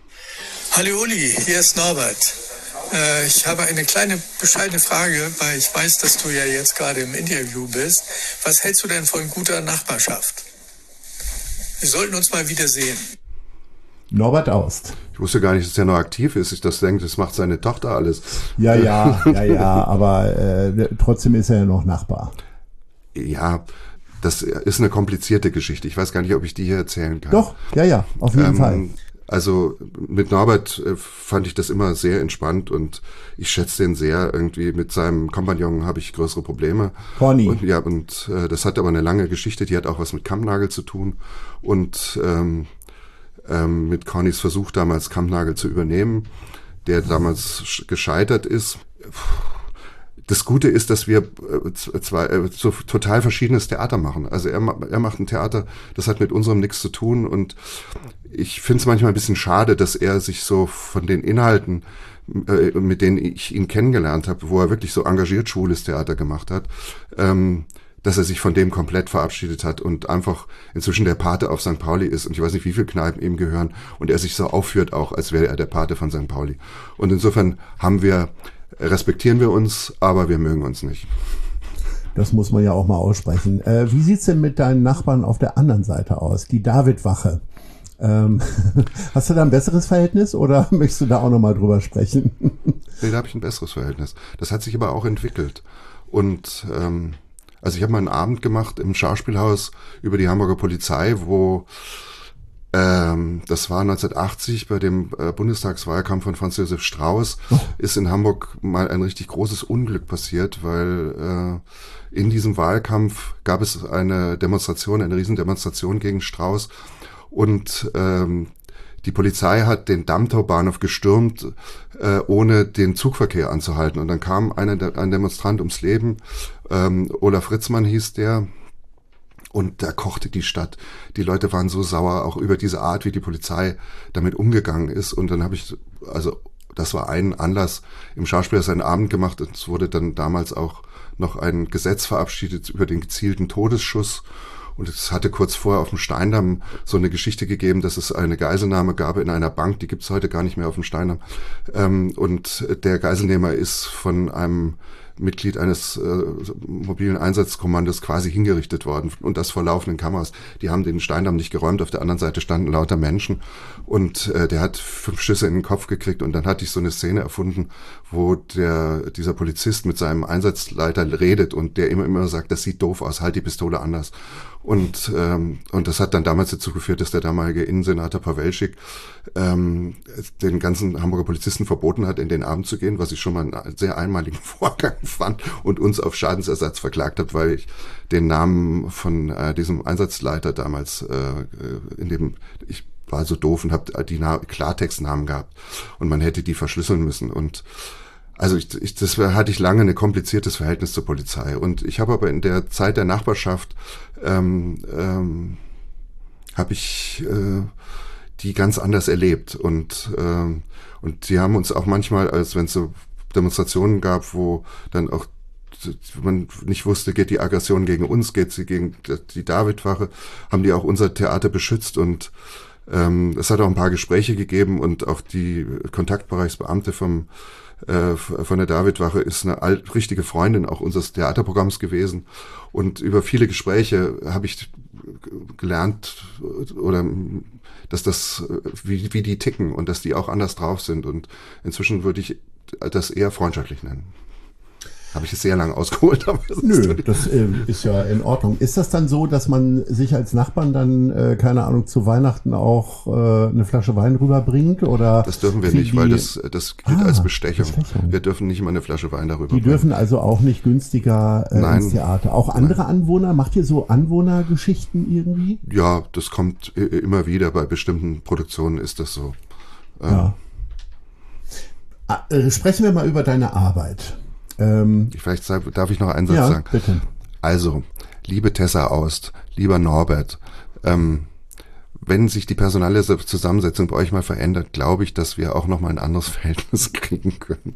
Hallo Uli, hier ist Norbert. Ich habe eine kleine bescheidene Frage, weil ich weiß, dass du ja jetzt gerade im Interview bist. Was hältst du denn von guter Nachbarschaft? Wir sollten uns mal wiedersehen.
Norbert Aust.
Ich wusste gar nicht, dass er noch aktiv ist. Ich das denke, das macht seine Tochter alles.
Ja, ja, ja, ja, aber äh, trotzdem ist er ja noch Nachbar.
Ja, das ist eine komplizierte Geschichte. Ich weiß gar nicht, ob ich die hier erzählen kann.
Doch, ja, ja, auf jeden ähm, Fall.
Also mit Norbert äh, fand ich das immer sehr entspannt, und ich schätze den sehr. Irgendwie mit seinem Kompagnon habe ich größere Probleme.
Conny.
Und, ja, und äh, das hat aber eine lange Geschichte, die hat auch was mit Kammnagel zu tun. Und ähm, ähm, mit Connys Versuch damals Kammnagel zu übernehmen, der damals gescheitert ist. Das Gute ist, dass wir zwei äh, so total verschiedenes Theater machen. Also er, er macht ein Theater, das hat mit unserem nichts zu tun, und ich finde es manchmal ein bisschen schade, dass er sich so von den Inhalten, äh, mit denen ich ihn kennengelernt habe, wo er wirklich so engagiert schwules Theater gemacht hat, ähm, dass er sich von dem komplett verabschiedet hat und einfach inzwischen der Pate auf Sankt Pauli ist, und ich weiß nicht, wie viele Kneipen ihm gehören, und er sich so aufführt auch, als wäre er der Pate von Sankt Pauli. Und insofern haben wir respektieren wir uns, aber wir mögen uns nicht.
Das muss man ja auch mal aussprechen. Äh, wie sieht's denn mit deinen Nachbarn auf der anderen Seite aus? Die David-Wache. Ähm, hast du da ein besseres Verhältnis oder möchtest du da auch nochmal drüber sprechen?
Nee, da habe ich ein besseres Verhältnis. Das hat sich aber auch entwickelt. Und ähm, also ich habe mal einen Abend gemacht im Schauspielhaus über die Hamburger Polizei, wo ähm, das war neunzehnhundertachtzig bei dem äh, Bundestagswahlkampf von Franz Josef Strauß, oh. ist in Hamburg mal ein richtig großes Unglück passiert, weil äh, in diesem Wahlkampf gab es eine Demonstration, eine Riesendemonstration gegen Strauß. Und ähm, die Polizei hat den Dammtorbahnhof gestürmt, äh, ohne den Zugverkehr anzuhalten. Und dann kam eine, ein Demonstrant ums Leben, ähm, Olaf Ritzmann hieß der, und da kochte die Stadt. Die Leute waren so sauer, auch über diese Art, wie die Polizei damit umgegangen ist. Und dann habe ich, also das war ein Anlass, im Schauspielhaus einen Abend gemacht. Es wurde dann damals auch noch ein Gesetz verabschiedet über den gezielten Todesschuss. Und es hatte kurz vorher auf dem Steindamm so eine Geschichte gegeben, dass es eine Geiselnahme gab in einer Bank, die gibt's heute gar nicht mehr auf dem Steindamm. Ähm, und der Geiselnehmer ist von einem Mitglied eines äh, mobilen Einsatzkommandos quasi hingerichtet worden und das vor laufenden Kameras. Die haben den Steindamm nicht geräumt, auf der anderen Seite standen lauter Menschen und äh, der hat fünf Schüsse in den Kopf gekriegt und dann hatte ich so eine Szene erfunden, wo der dieser Polizist mit seinem Einsatzleiter redet und der immer immer sagt, das sieht doof aus, halt die Pistole anders. Und ähm, und das hat dann damals dazu geführt, dass der damalige Innensenator Pawelschik ähm, den ganzen Hamburger Polizisten verboten hat, in den Abend zu gehen, was ich schon mal einen sehr einmaligen Vorgang fand und uns auf Schadensersatz verklagt hat, weil ich den Namen von äh, diesem Einsatzleiter damals äh, in dem ich war so doof und habe die Na- Klartextnamen gehabt und man hätte die verschlüsseln müssen und Also ich, ich, das hatte ich lange ein kompliziertes Verhältnis zur Polizei. Und ich habe aber in der Zeit der Nachbarschaft ähm, ähm, habe ich äh, die ganz anders erlebt. Und ähm, und sie haben uns auch manchmal, als wenn es so Demonstrationen gab, wo dann auch man nicht wusste, geht die Aggression gegen uns, geht sie gegen die David-Wache, haben die auch unser Theater beschützt und ähm, es hat auch ein paar Gespräche gegeben und auch die Kontaktbereichsbeamte vom äh, von der David-Wache ist eine alt, richtige Freundin auch unseres Theaterprogramms gewesen und über viele Gespräche habe ich gelernt oder dass das wie, wie die ticken und dass die auch anders drauf sind und inzwischen würde ich das eher freundschaftlich nennen. Habe ich es sehr lange ausgeholt. Aber das
Nö, das äh, ist ja in Ordnung. Ist das dann so, dass man sich als Nachbarn dann, äh, keine Ahnung, zu Weihnachten auch äh, eine Flasche Wein rüberbringt? Oder
das dürfen wir nicht, die, weil das das gilt ah, als Bestechung. Bestechung. Wir dürfen nicht mal eine Flasche Wein darüber
Die
bringen.
dürfen also auch nicht günstiger äh, Nein. ins Theater. Auch andere Nein. Anwohner? Macht ihr so Anwohnergeschichten irgendwie?
Ja, das kommt immer wieder. Bei bestimmten Produktionen ist das so.
Ähm. Ja. Ah, äh, sprechen wir mal über deine Arbeit.
Vielleicht darf ich noch einen Satz
ja,
sagen.
Bitte.
Also, liebe Tessa Aust, lieber Norbert, ähm, wenn sich die personelle Zusammensetzung bei euch mal verändert, glaube ich, dass wir auch noch mal ein anderes Verhältnis kriegen können.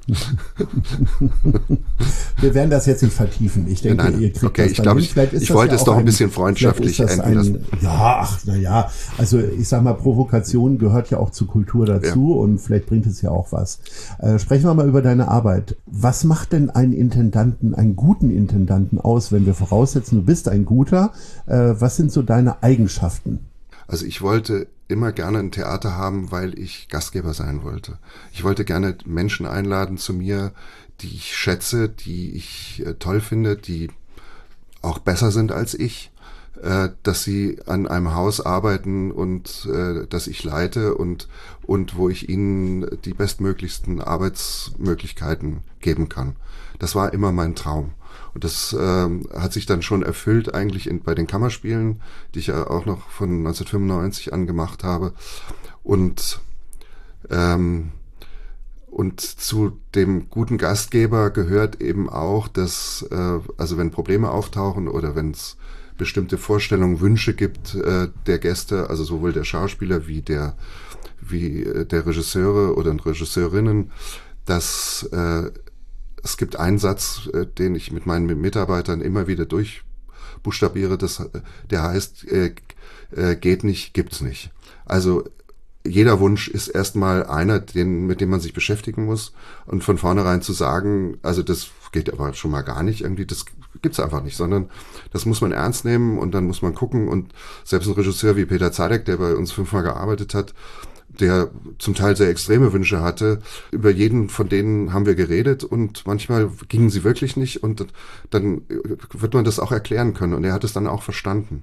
Wir werden das jetzt nicht vertiefen. Ich denke,
Nein,
ihr kriegt
okay,
das
ich glaube, ich, ich wollte
ja
es doch ein
ein
bisschen freundschaftlich enden lassen.
Ja, ach, na ja. Also ich sag mal, Provokation gehört ja auch zur Kultur dazu ja. Und vielleicht bringt es ja auch was. Äh, sprechen wir mal über deine Arbeit. Was macht denn einen Intendanten, einen guten Intendanten aus, wenn wir voraussetzen, du bist ein guter? Äh, was sind so deine Eigenschaften?
Also ich wollte immer gerne ein Theater haben, weil ich Gastgeber sein wollte. Ich wollte gerne Menschen einladen zu mir, die ich schätze, die ich äh, toll finde, die auch besser sind als ich, äh, dass sie an einem Haus arbeiten und äh, dass ich leite und und wo ich ihnen die bestmöglichsten Arbeitsmöglichkeiten geben kann. Das war immer mein Traum. Und das ähm, hat sich dann schon erfüllt eigentlich in, bei den Kammerspielen, die ich ja auch noch von neunzehnhundertfünfundneunzig an gemacht habe. Und ähm, und zu dem guten Gastgeber gehört eben auch, dass äh, also wenn Probleme auftauchen oder wenn es bestimmte Vorstellungen, Wünsche gibt äh, der Gäste, also sowohl der Schauspieler wie der wie äh, der Regisseure oder Regisseurinnen, dass äh, es gibt einen Satz, äh, den ich mit meinen Mitarbeitern immer wieder durchbuchstabiere, das, der heißt, äh, äh, geht nicht, gibt's nicht. Also jeder Wunsch ist erstmal einer, den, mit dem man sich beschäftigen muss und von vornherein zu sagen, also das geht aber schon mal gar nicht, irgendwie, das gibt's einfach nicht, sondern das muss man ernst nehmen und dann muss man gucken. Und selbst ein Regisseur wie Peter Zadek, der bei uns fünfmal gearbeitet hat, der zum Teil sehr extreme Wünsche hatte, über jeden von denen haben wir geredet und manchmal gingen sie wirklich nicht und dann wird man das auch erklären können und er hat es dann auch verstanden.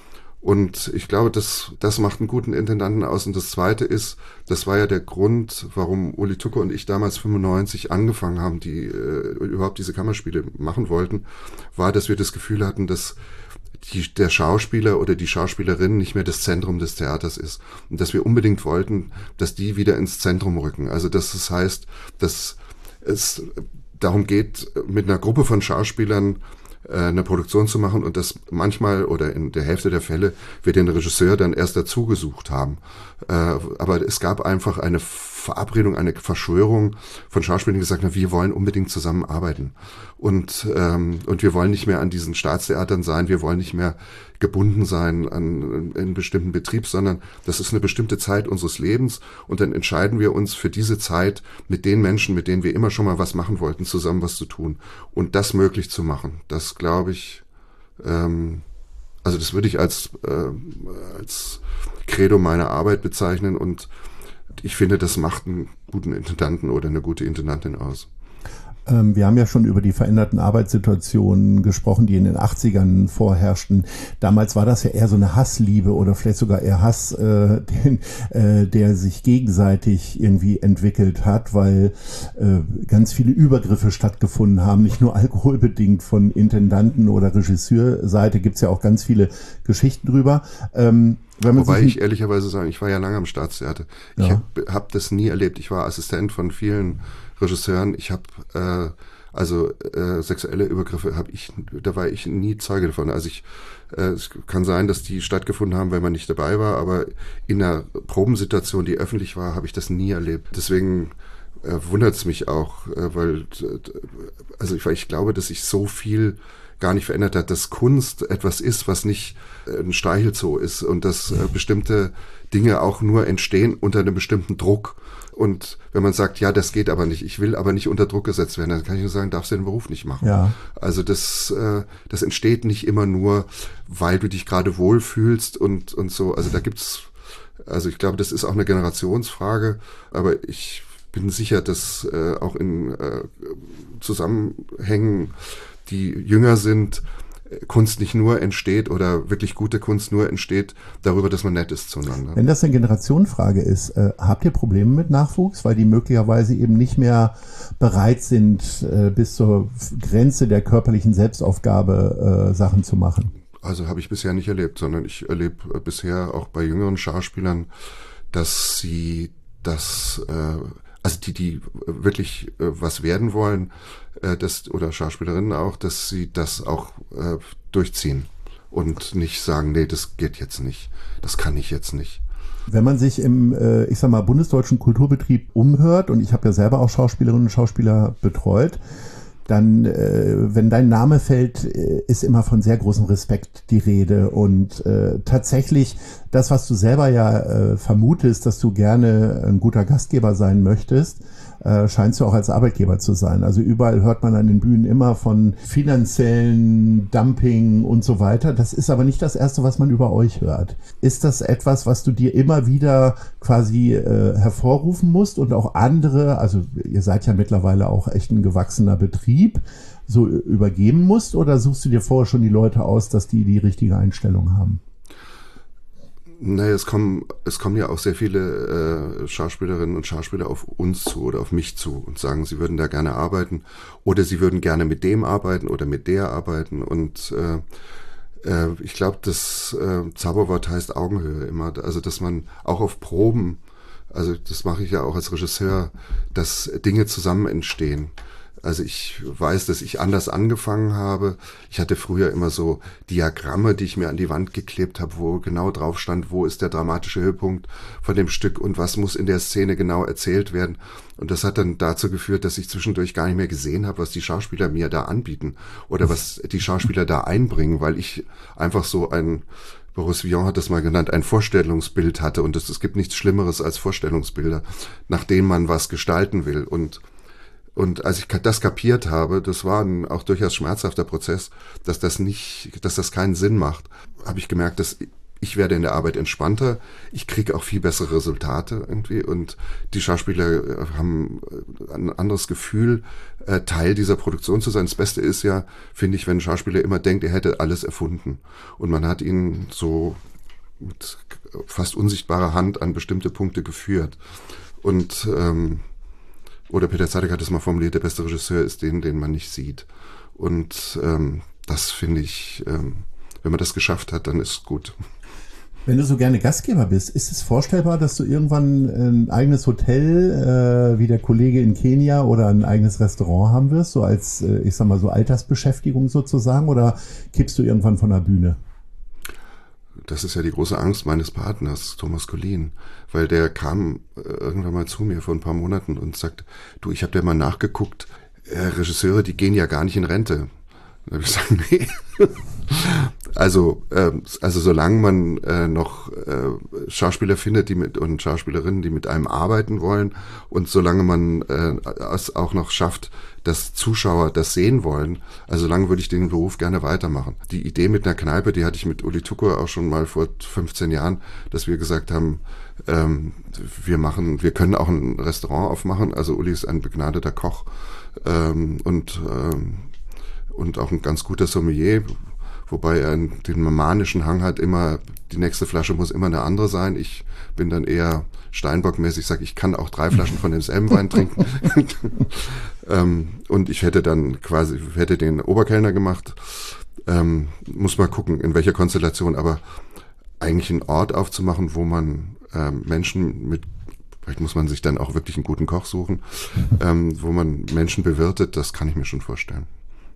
Und ich glaube, das, das macht einen guten Intendanten aus. Und das Zweite ist, das war ja der Grund, warum Uli Tucke und ich damals fünfundneunzig angefangen haben, die äh, überhaupt diese Kammerspiele machen wollten, war, dass wir das Gefühl hatten, dass die, der Schauspieler oder die Schauspielerin nicht mehr das Zentrum des Theaters ist. Und dass wir unbedingt wollten, dass die wieder ins Zentrum rücken. Also dass das heißt, dass es darum geht, mit einer Gruppe von Schauspielern eine Produktion zu machen und das manchmal oder in der Hälfte der Fälle wir den Regisseur dann erst dazu gesucht haben. Aber es gab einfach eine Verabredung, eine Verschwörung von Schauspielern, die gesagt haben, wir wollen unbedingt zusammenarbeiten. Und, ähm, und wir wollen nicht mehr an diesen Staatstheatern sein, wir wollen nicht mehr gebunden sein an, an einen bestimmten Betrieb, sondern das ist eine bestimmte Zeit unseres Lebens und dann entscheiden wir uns für diese Zeit mit den Menschen, mit denen wir immer schon mal was machen wollten, zusammen was zu tun und das möglich zu machen. Das glaube ich, ähm, also das würde ich als, äh, als Credo meiner Arbeit bezeichnen und ich finde, das macht einen guten Intendanten oder eine gute Intendantin aus.
Ähm, wir haben ja schon über die veränderten Arbeitssituationen gesprochen, die in den achtzigern vorherrschten. Damals war das ja eher so eine Hassliebe oder vielleicht sogar eher Hass, äh, den, äh, der sich gegenseitig irgendwie entwickelt hat, weil äh, ganz viele Übergriffe stattgefunden haben, nicht nur alkoholbedingt von Intendanten oder Regisseurseite, gibt's ja auch ganz viele Geschichten drüber. Ähm, Wenn man
Wobei ich ehrlicherweise sagen, ich war ja lange am Staatstheater.
Ja.
Ich habe hab das nie erlebt. Ich war Assistent von vielen Regisseuren. Ich habe äh, also äh, sexuelle Übergriffe habe ich, da war ich nie Zeuge davon. Also ich, äh, es kann sein, dass die stattgefunden haben, wenn man nicht dabei war, aber in einer Probensituation, die öffentlich war, habe ich das nie erlebt. Deswegen äh, wundert es mich auch, äh, weil äh, also ich, weil ich glaube, dass sich so viel gar nicht verändert hat, dass Kunst etwas ist, was nicht ein Streichelzoo ist und dass äh, bestimmte Dinge auch nur entstehen unter einem bestimmten Druck. Und wenn man sagt, ja, das geht aber nicht, ich will aber nicht unter Druck gesetzt werden, dann kann ich nur sagen, darfst du den Beruf nicht machen.
Ja.
Also das, äh, das entsteht nicht immer nur, weil du dich gerade wohlfühlst und, und so. Also da gibt's, also ich glaube, das ist auch eine Generationsfrage, aber ich bin sicher, dass äh, auch in äh, Zusammenhängen, die jünger sind, Kunst nicht nur entsteht oder wirklich gute Kunst nur entsteht darüber, dass man nett ist zueinander.
Wenn das eine Generationenfrage ist, äh, habt ihr Probleme mit Nachwuchs, weil die möglicherweise eben nicht mehr bereit sind, äh, bis zur Grenze der körperlichen Selbstaufgabe äh, Sachen zu machen?
Also habe ich bisher nicht erlebt, sondern ich erlebe bisher auch bei jüngeren Schauspielern, dass sie das, äh, also die, die wirklich äh, was werden wollen, äh, das, oder Schauspielerinnen auch, dass sie das auch äh, durchziehen und nicht sagen, nee, das geht jetzt nicht, das kann ich jetzt nicht.
Wenn man sich im, äh, ich sag mal, bundesdeutschen Kulturbetrieb umhört, und ich habe ja selber auch Schauspielerinnen und Schauspieler betreut, dann, äh, wenn dein Name fällt, äh, ist immer von sehr großem Respekt die Rede. Und äh, tatsächlich, das, was du selber ja äh, vermutest, dass du gerne ein guter Gastgeber sein möchtest, äh, scheinst du auch als Arbeitgeber zu sein. Also überall hört man an den Bühnen immer von finanziellen Dumping und so weiter. Das ist aber nicht das Erste, was man über euch hört. Ist das etwas, was du dir immer wieder quasi äh, hervorrufen musst und auch andere, also ihr seid ja mittlerweile auch echt ein gewachsener Betrieb, so übergeben musst, oder suchst du dir vorher schon die Leute aus, dass die die richtige Einstellung haben?
Naja, es kommen, es kommen ja auch sehr viele äh, Schauspielerinnen und Schauspieler auf uns zu oder auf mich zu und sagen, sie würden da gerne arbeiten oder sie würden gerne mit dem arbeiten oder mit der arbeiten. Und äh, äh, ich glaube, das äh, Zauberwort heißt Augenhöhe immer. Also, dass man auch auf Proben, also das mache ich ja auch als Regisseur, dass Dinge zusammen entstehen. Also ich weiß, dass ich anders angefangen habe. Ich hatte früher immer so Diagramme, die ich mir an die Wand geklebt habe, wo genau drauf stand, wo ist der dramatische Höhepunkt von dem Stück und was muss in der Szene genau erzählt werden. Und das hat dann dazu geführt, dass ich zwischendurch gar nicht mehr gesehen habe, was die Schauspieler mir da anbieten oder was die Schauspieler da einbringen, weil ich einfach so ein, Boris Vian hat das mal genannt, ein Vorstellungsbild hatte. Und es, es gibt nichts Schlimmeres als Vorstellungsbilder, nach denen man was gestalten will. Und Und als ich das kapiert habe, das war ein auch durchaus schmerzhafter Prozess, dass das nicht, dass das keinen Sinn macht, habe ich gemerkt, dass ich werde in der Arbeit entspannter, ich kriege auch viel bessere Resultate irgendwie und die Schauspieler haben ein anderes Gefühl, Teil dieser Produktion zu sein. Das Beste ist ja, finde ich, wenn ein Schauspieler immer denkt, er hätte alles erfunden und man hat ihn so mit fast unsichtbarer Hand an bestimmte Punkte geführt. Und ähm, oder Peter Zadek hat es mal formuliert, der beste Regisseur ist den, den man nicht sieht. Und ähm, das finde ich, ähm, wenn man das geschafft hat, dann ist gut.
Wenn du so gerne Gastgeber bist, ist es vorstellbar, dass du irgendwann ein eigenes Hotel äh, wie der Kollege in Kenia oder ein eigenes Restaurant haben wirst, so als, äh, ich sag mal, so Altersbeschäftigung sozusagen, oder kippst du irgendwann von der Bühne?
Das ist ja die große Angst meines Partners, Thomas Collin, weil der kam äh, irgendwann mal zu mir vor ein paar Monaten und sagt, du, ich habe dir mal nachgeguckt, äh, Regisseure, die gehen ja gar nicht in Rente. Da habe ich gesagt, nee. Also, äh, also solange man äh, noch äh, Schauspieler findet, die mit und Schauspielerinnen, die mit einem arbeiten wollen, und solange man äh, es auch noch schafft, dass Zuschauer das sehen wollen, also solange würde ich den Beruf gerne weitermachen. Die Idee mit einer Kneipe, die hatte ich mit Uli Tucker auch schon mal vor fünfzehn Jahren, dass wir gesagt haben, ähm, wir machen, wir können auch ein Restaurant aufmachen. Also Uli ist ein begnadeter Koch ähm, und ähm, und auch ein ganz guter Sommelier, wobei er den manischen Hang hat, immer, die nächste Flasche muss immer eine andere sein. Ich bin dann eher Steinbock-mäßig, sage, ich kann auch drei Flaschen von demselben Wein trinken. ähm, und ich hätte dann quasi, hätte den Oberkellner gemacht. Ähm, muss mal gucken, in welcher Konstellation, aber eigentlich einen Ort aufzumachen, wo man ähm, Menschen mit, vielleicht muss man sich dann auch wirklich einen guten Koch suchen, ähm, wo man Menschen bewirtet, das kann ich mir schon vorstellen.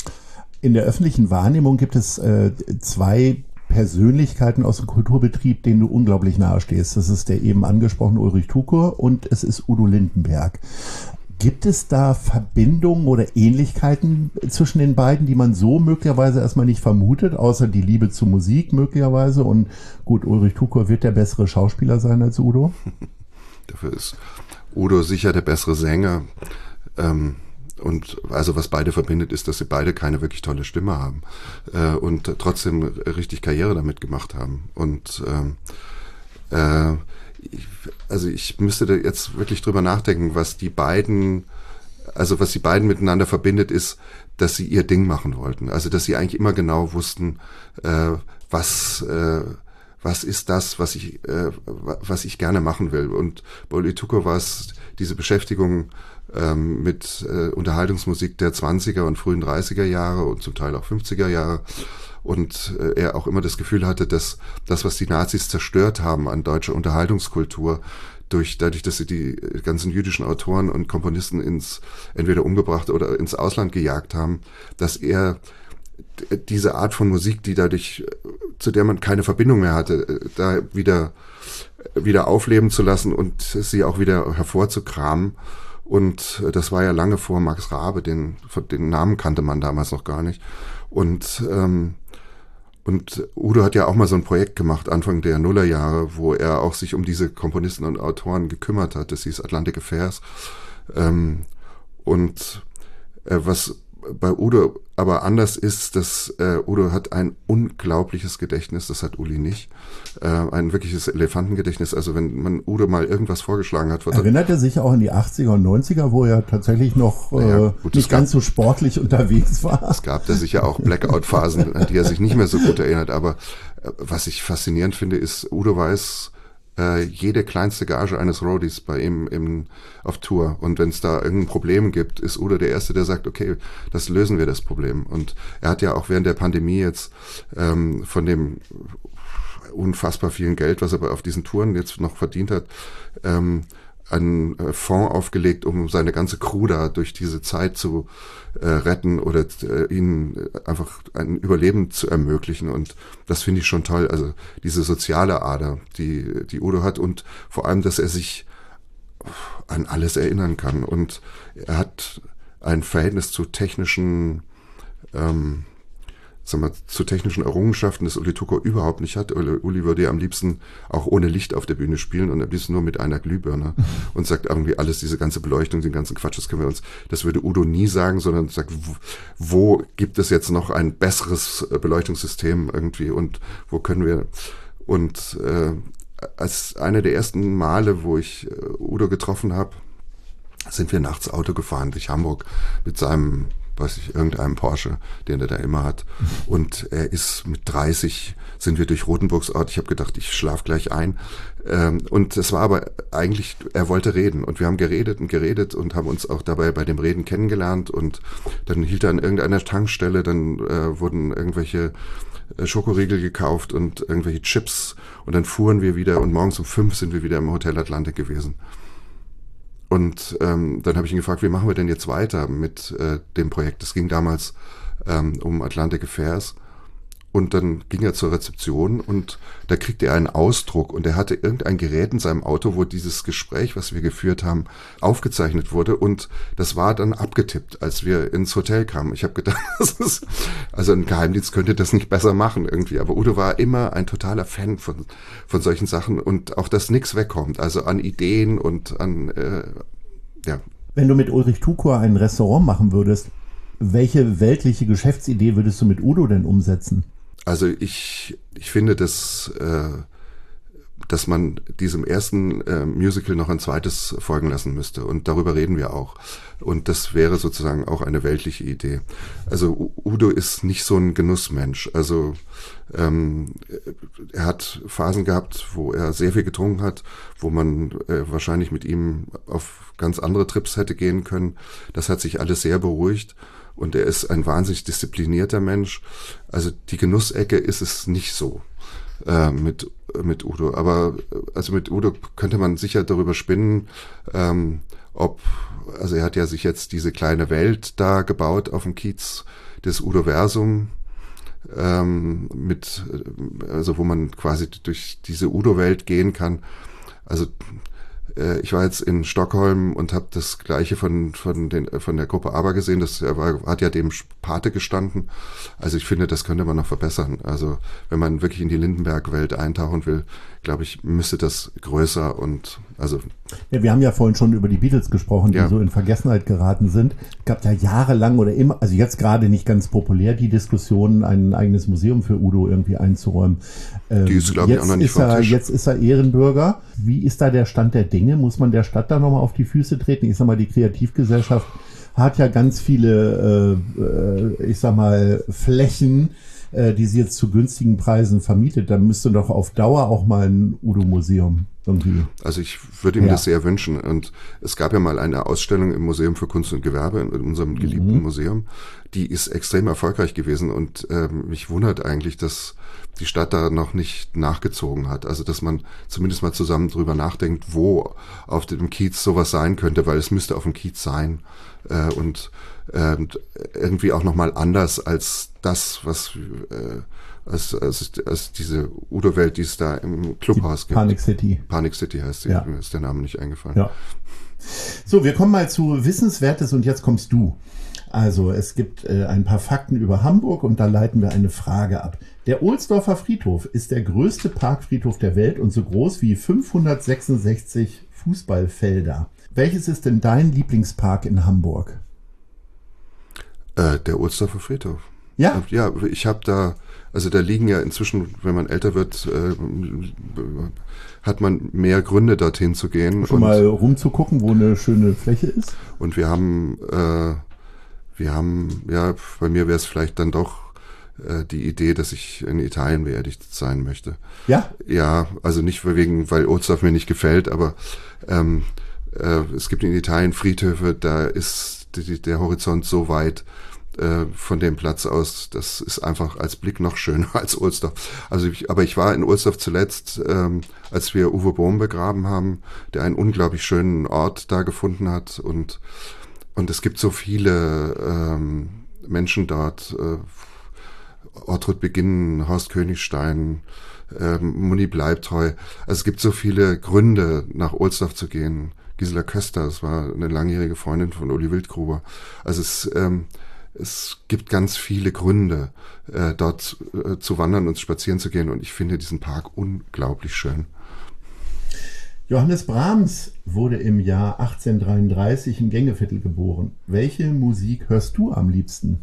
In der öffentlichen Wahrnehmung gibt es äh, zwei Persönlichkeiten aus dem Kulturbetrieb, denen du unglaublich nahe stehst. Das ist der eben angesprochene Ulrich Tukur und es ist Udo Lindenberg. Gibt es da Verbindungen oder Ähnlichkeiten zwischen den beiden, die man so möglicherweise erstmal nicht vermutet, außer die Liebe zur Musik möglicherweise? Und gut, Ulrich Tukur wird der bessere Schauspieler sein als Udo?
Dafür ist Udo sicher der bessere Sänger. Ähm Und also was beide verbindet, ist, dass sie beide keine wirklich tolle Stimme haben äh, und trotzdem richtig Karriere damit gemacht haben. Und ähm, äh, ich, also ich müsste da jetzt wirklich drüber nachdenken, was die beiden, also was die beiden miteinander verbindet, ist, dass sie ihr Ding machen wollten. Also dass sie eigentlich immer genau wussten, äh, was äh, was ist das, was ich äh, was ich gerne machen will. Und bei Uli Tucker war es diese Beschäftigung ähm, mit äh, Unterhaltungsmusik der zwanziger und frühen dreißiger Jahre und zum Teil auch fünfziger Jahre. Und äh, er auch immer das Gefühl hatte, dass das, was die Nazis zerstört haben an deutscher Unterhaltungskultur, durch dadurch, dass sie die ganzen jüdischen Autoren und Komponisten ins entweder umgebracht oder ins Ausland gejagt haben, dass er diese Art von Musik, die dadurch, zu der man keine Verbindung mehr hatte, da wieder wieder aufleben zu lassen und sie auch wieder hervorzukramen. Und das war ja lange vor Max Raabe, den, den Namen kannte man damals noch gar nicht. Und ähm, und Udo hat ja auch mal so ein Projekt gemacht, Anfang der Nullerjahre, wo er auch sich um diese Komponisten und Autoren gekümmert hat. Das hieß Atlantic Affairs. Ähm, und äh, was bei Udo aber anders ist, dass äh, Udo hat ein unglaubliches Gedächtnis, das hat Uli nicht. Äh, ein wirkliches Elefantengedächtnis. Also wenn man Udo mal irgendwas vorgeschlagen hat.
Erinnert er sich auch an die achtziger und neunziger, wo er tatsächlich noch äh, ja, gut, nicht ganz gab, so sportlich unterwegs war?
Es gab da sicher auch Blackout-Phasen, an die er sich nicht mehr so gut erinnert. Aber äh, was ich faszinierend finde, ist, Udo weiß äh, jede kleinste Gage eines Roadies bei ihm im, auf Tour. Und wenn es da irgendein Problem gibt, ist Udo der Erste, der sagt, okay, das lösen wir, das Problem. Und er hat ja auch während der Pandemie jetzt ähm, von dem unfassbar vielen Geld, was er auf diesen Touren jetzt noch verdient hat, ähm, einen Fonds aufgelegt, um seine ganze Crew da durch diese Zeit zu äh, retten oder äh, ihnen einfach ein Überleben zu ermöglichen. Und das finde ich schon toll. Also diese soziale Ader, die, die Udo hat, und vor allem, dass er sich an alles erinnern kann. Und er hat ein Verhältnis zu technischen ähm, sagen wir, zu technischen Errungenschaften das Uli Tucker überhaupt nicht hat. Uli, Uli würde ja am liebsten auch ohne Licht auf der Bühne spielen und am liebsten nur mit einer Glühbirne und sagt irgendwie alles, diese ganze Beleuchtung, den ganzen Quatsch, das können wir uns, das würde Udo nie sagen, sondern sagt, wo, wo gibt es jetzt noch ein besseres Beleuchtungssystem irgendwie und wo können wir, und äh, als eine der ersten Male, wo ich äh, Udo getroffen habe, sind wir nachts Auto gefahren durch Hamburg mit seinem, weiß ich, irgendeinem Porsche, den er da immer hat. Und er ist mit dreißig, sind wir durch Rotenburgs Ort. Ich habe gedacht, ich schlaf gleich ein. Ähm, und es war aber eigentlich, er wollte reden. Und wir haben geredet und geredet und haben uns auch dabei bei dem Reden kennengelernt. Und dann hielt er an irgendeiner Tankstelle, dann äh, wurden irgendwelche Schokoriegel gekauft und irgendwelche Chips. Und dann fuhren wir wieder und morgens um fünf sind wir wieder im Hotel Atlantik gewesen. Und ähm, dann habe ich ihn gefragt, wie machen wir denn jetzt weiter mit äh, dem Projekt? Es ging damals ähm, um Atlantic Affairs. Und dann ging er zur Rezeption und da kriegte er einen Ausdruck und er hatte irgendein Gerät in seinem Auto, wo dieses Gespräch, was wir geführt haben, aufgezeichnet wurde und das war dann abgetippt, als wir ins Hotel kamen. Ich habe gedacht, das ist, also ein Geheimdienst könnte das nicht besser machen irgendwie, aber Udo war immer ein totaler Fan von von solchen Sachen und auch, dass nichts wegkommt, also an Ideen und an, äh, ja.
Wenn du mit Ulrich Tucker ein Restaurant machen würdest, welche weltliche Geschäftsidee würdest du mit Udo denn umsetzen?
Also ich, ich finde, dass, äh, dass man diesem ersten äh, Musical noch ein zweites folgen lassen müsste. Und darüber reden wir auch. Und das wäre sozusagen auch eine weltliche Idee. Also Udo ist nicht so ein Genussmensch. Also ähm, er hat Phasen gehabt, wo er sehr viel getrunken hat, wo man äh, wahrscheinlich mit ihm auf ganz andere Trips hätte gehen können. Das hat sich alles sehr beruhigt. Und er ist ein wahnsinnig disziplinierter Mensch. Also die Genussecke ist es nicht so äh, mit mit Udo. Aber also mit Udo könnte man sicher darüber spinnen, ähm, ob, also er hat ja sich jetzt diese kleine Welt da gebaut auf dem Kiez, das Udoversum, ähm, mit, also wo man quasi durch diese Udo-Welt gehen kann. Also ich war jetzt in Stockholm und habe das Gleiche von von den von der Gruppe ABBA gesehen. Das war, hat ja dem Pate gestanden. Also ich finde, das könnte man noch verbessern. Also wenn man wirklich in die Lindenberg-Welt eintauchen will, glaube ich, müsste das größer und also.
Ja, wir haben ja vorhin schon über die Beatles gesprochen, die ja so in Vergessenheit geraten sind. Es gab ja jahrelang oder immer, also jetzt gerade nicht ganz populär, die Diskussion, ein eigenes Museum für Udo irgendwie einzuräumen. Ähm,
die ist, glaube ich, auch noch nicht
vom Tisch. Jetzt ist er Ehrenbürger. Wie ist da der Stand der Dinge? Muss man der Stadt da nochmal auf die Füße treten? Ich sag mal, die Kreativgesellschaft hat ja ganz viele, äh, ich sag mal, Flächen, äh, die sie jetzt zu günstigen Preisen vermietet. Da müsste doch auf Dauer auch mal ein Udo-Museum irgendwie.
Also ich würde ihm
Ja.
das sehr wünschen. Und es gab ja mal eine Ausstellung im Museum für Kunst und Gewerbe, in unserem geliebten
Mhm.
Museum. Die ist extrem erfolgreich gewesen und ähm, mich wundert eigentlich, dass die Stadt da noch nicht nachgezogen hat. Also dass man zumindest mal zusammen drüber nachdenkt, wo auf dem Kiez sowas sein könnte, weil es müsste auf dem Kiez sein. Äh, und äh, irgendwie auch nochmal anders als das, was äh, als, als, als diese Udo-Welt, die es da im Clubhaus
Die
gibt.
Panic City.
Panic City heißt sie,
Ja.
mir ist der Name nicht eingefallen.
Ja. So, wir kommen mal zu Wissenswertes und jetzt kommst du. Also es gibt äh, ein paar Fakten über Hamburg und da leiten wir eine Frage ab. Der Ohlsdorfer Friedhof ist der größte Parkfriedhof der Welt und so groß wie fünfhundertsechsundsechzig Fußballfelder. Welches ist denn dein Lieblingspark in Hamburg?
Äh, der Ohlsdorfer Friedhof.
Ja.
Ja, ich habe da, also da liegen ja inzwischen, wenn man älter wird, äh, hat man mehr Gründe, dorthin zu gehen.
Schon
und,
mal rumzugucken, wo eine schöne Fläche ist?
und wir haben, äh, wir haben, ja, bei mir wäre es vielleicht dann doch äh, die Idee, dass ich in Italien beerdigt sein möchte.
Ja?
Ja, also nicht wegen, weil Ohlsdorf mir nicht gefällt, aber ähm, äh, es gibt in Italien Friedhöfe, da ist die, der Horizont so weit äh, von dem Platz aus, das ist einfach als Blick noch schöner als Ohlsdorf. Also ich, aber ich war in Ohlsdorf zuletzt, ähm, als wir Uwe Bohm begraben haben, der einen unglaublich schönen Ort da gefunden hat und und es gibt so viele ähm, Menschen dort, äh, Ortrud Beginnen, Horst Königstein, ähm, Muni Bleibtreu. Also es gibt so viele Gründe, nach Ohlsdorf zu gehen. Gisela Köster, das war eine langjährige Freundin von Uli Wildgruber. Also es, ähm, es gibt ganz viele Gründe, äh, dort äh, zu wandern und spazieren zu gehen und ich finde diesen Park unglaublich schön.
Johannes Brahms wurde im Jahr achtzehnhundertdreiunddreißig im Gängeviertel geboren. Welche Musik hörst du am liebsten?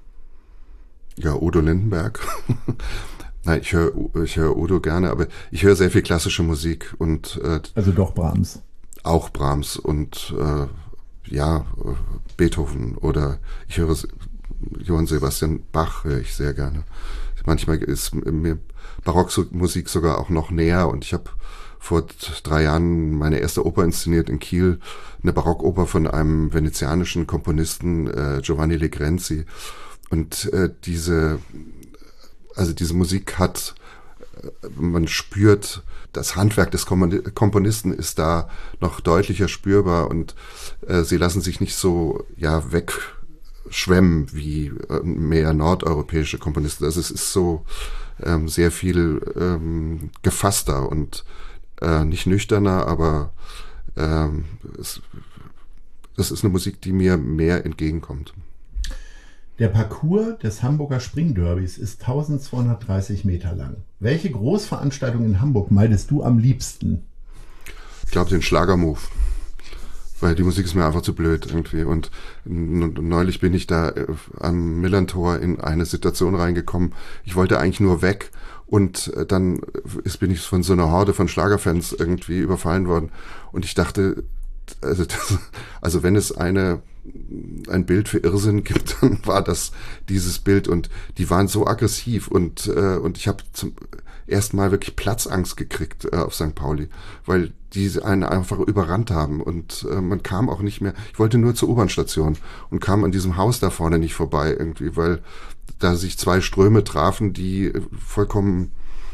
Ja, Udo Lindenberg. Nein, ich höre ich höre Udo gerne, aber ich höre sehr viel klassische Musik und äh,
also doch Brahms.
Auch Brahms und äh, ja, Beethoven oder ich höre Johann Sebastian Bach höre ich sehr gerne. Manchmal ist mir Barockmusik sogar auch noch näher und ich habe vor drei Jahren meine erste Oper inszeniert in Kiel, eine Barockoper von einem venezianischen Komponisten, äh, Giovanni Legrenzi. Und äh, diese, also diese Musik hat, äh, man spürt, das Handwerk des Komponisten ist da noch deutlicher spürbar und äh, sie lassen sich nicht so ja wegschwemmen wie äh, mehr nordeuropäische Komponisten. Also es ist so ähm, sehr viel ähm, gefasster und Äh, nicht nüchterner, aber ähm, es, das ist eine Musik, die mir mehr entgegenkommt.
Der Parcours des Hamburger Springderbys ist eintausendzweihundertdreißig Meter lang. Welche Großveranstaltung in Hamburg meidest du am liebsten?
Ich glaube den Schlagermove, weil die Musik ist mir einfach zu blöd irgendwie. Und neulich bin ich da am Millantor in eine Situation reingekommen. Ich wollte eigentlich nur weg. Und dann ist, bin ich von so einer Horde von Schlagerfans irgendwie überfallen worden. Und ich dachte, also, das, also wenn es eine, ein Bild für Irrsinn gibt, dann war das dieses Bild. Und die waren so aggressiv. Und, äh, und ich habe zum ersten Mal wirklich Platzangst gekriegt äh, auf Sankt Pauli, weil die einen einfach überrannt haben. Und äh, man kam auch nicht mehr, ich wollte nur zur U-Bahn-Station und kam an diesem Haus da vorne nicht vorbei irgendwie, weil da sich zwei Ströme trafen, die vollkommen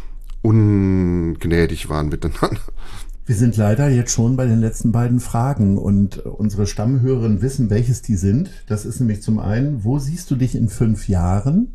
ungnädig waren miteinander.
Wir sind leider jetzt schon bei den letzten beiden Fragen und unsere Stammhörerinnen wissen, welches die sind. Das ist nämlich zum einen, wo siehst du dich in fünf Jahren?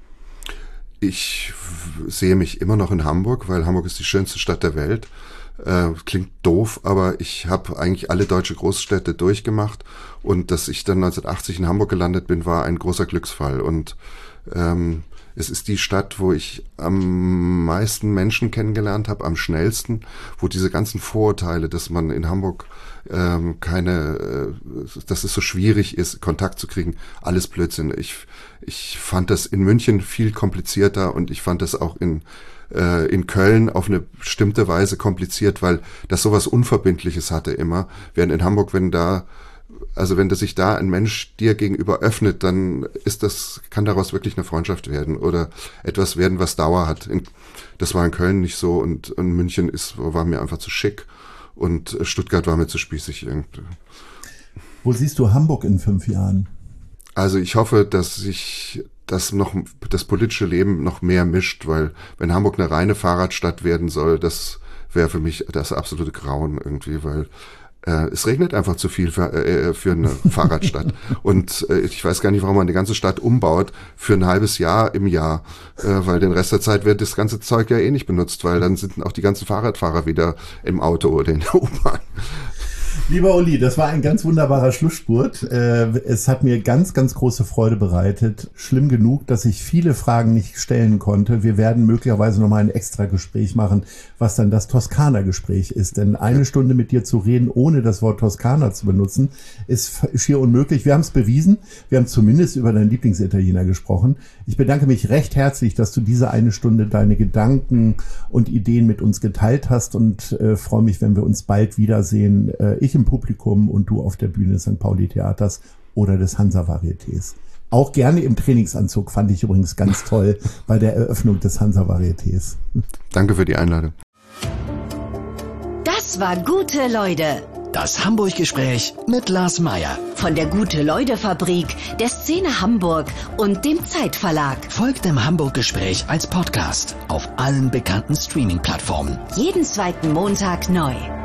Ich sehe mich immer noch in Hamburg, weil Hamburg ist die schönste Stadt der Welt. Äh, klingt doof, aber ich habe eigentlich alle deutsche Großstädte durchgemacht und dass ich dann neunzehnhundertachtzig in Hamburg gelandet bin, war ein großer Glücksfall und ähm, es ist die Stadt, wo ich am meisten Menschen kennengelernt habe, am schnellsten, wo diese ganzen Vorurteile, dass man in Hamburg ähm, keine, äh, dass es so schwierig ist, Kontakt zu kriegen, alles Blödsinn. Ich, ich fand das in München viel komplizierter und ich fand das auch in äh, in Köln auf eine bestimmte Weise kompliziert, weil das sowas Unverbindliches hatte immer. Während in Hamburg, wenn da Also wenn sich da ein Mensch dir gegenüber öffnet, dann ist das, kann daraus wirklich eine Freundschaft werden oder etwas werden, was Dauer hat. In, das war in Köln nicht so und in München ist, war mir einfach zu schick und Stuttgart war mir zu spießig irgendwie.
Wo siehst du Hamburg in fünf Jahren?
Also ich hoffe, dass sich das noch, das politische Leben noch mehr mischt, weil wenn Hamburg eine reine Fahrradstadt werden soll, das wäre für mich das absolute Grauen irgendwie, weil Äh, es regnet einfach zu viel für, äh, für eine Fahrradstadt. Und äh, ich weiß gar nicht, warum man die ganze Stadt umbaut für ein halbes Jahr im Jahr, äh, weil den Rest der Zeit wird das ganze Zeug ja eh nicht benutzt, weil dann sind auch die ganzen Fahrradfahrer wieder im Auto oder in der U-Bahn.
Lieber Uli, das war ein ganz wunderbarer Schlussspurt. Es hat mir ganz, ganz große Freude bereitet. Schlimm genug, dass ich viele Fragen nicht stellen konnte. Wir werden möglicherweise nochmal ein extra Gespräch machen, was dann das Toskana-Gespräch ist. Denn eine Stunde mit dir zu reden, ohne das Wort Toskana zu benutzen, ist schier unmöglich. Wir haben es bewiesen. Wir haben zumindest über deinen Lieblingsitaliener gesprochen. Ich bedanke mich recht herzlich, dass du diese eine Stunde deine Gedanken und Ideen mit uns geteilt hast und äh, freue mich, wenn wir uns bald wiedersehen. Äh, ich im Publikum und du auf der Bühne des Sankt Pauli Theaters oder des Hansa-Varietés. Auch gerne im Trainingsanzug, fand ich übrigens ganz toll bei der Eröffnung des Hansa-Varietés.
Danke für die Einladung.
Das war Gute Leute.
Das Hamburg-Gespräch mit Lars Meier.
Von der Gute-Leute-Fabrik, der Szene Hamburg und dem Zeitverlag.
Folgt dem Hamburg-Gespräch als Podcast auf allen bekannten Streaming-Plattformen.
Jeden zweiten Montag neu.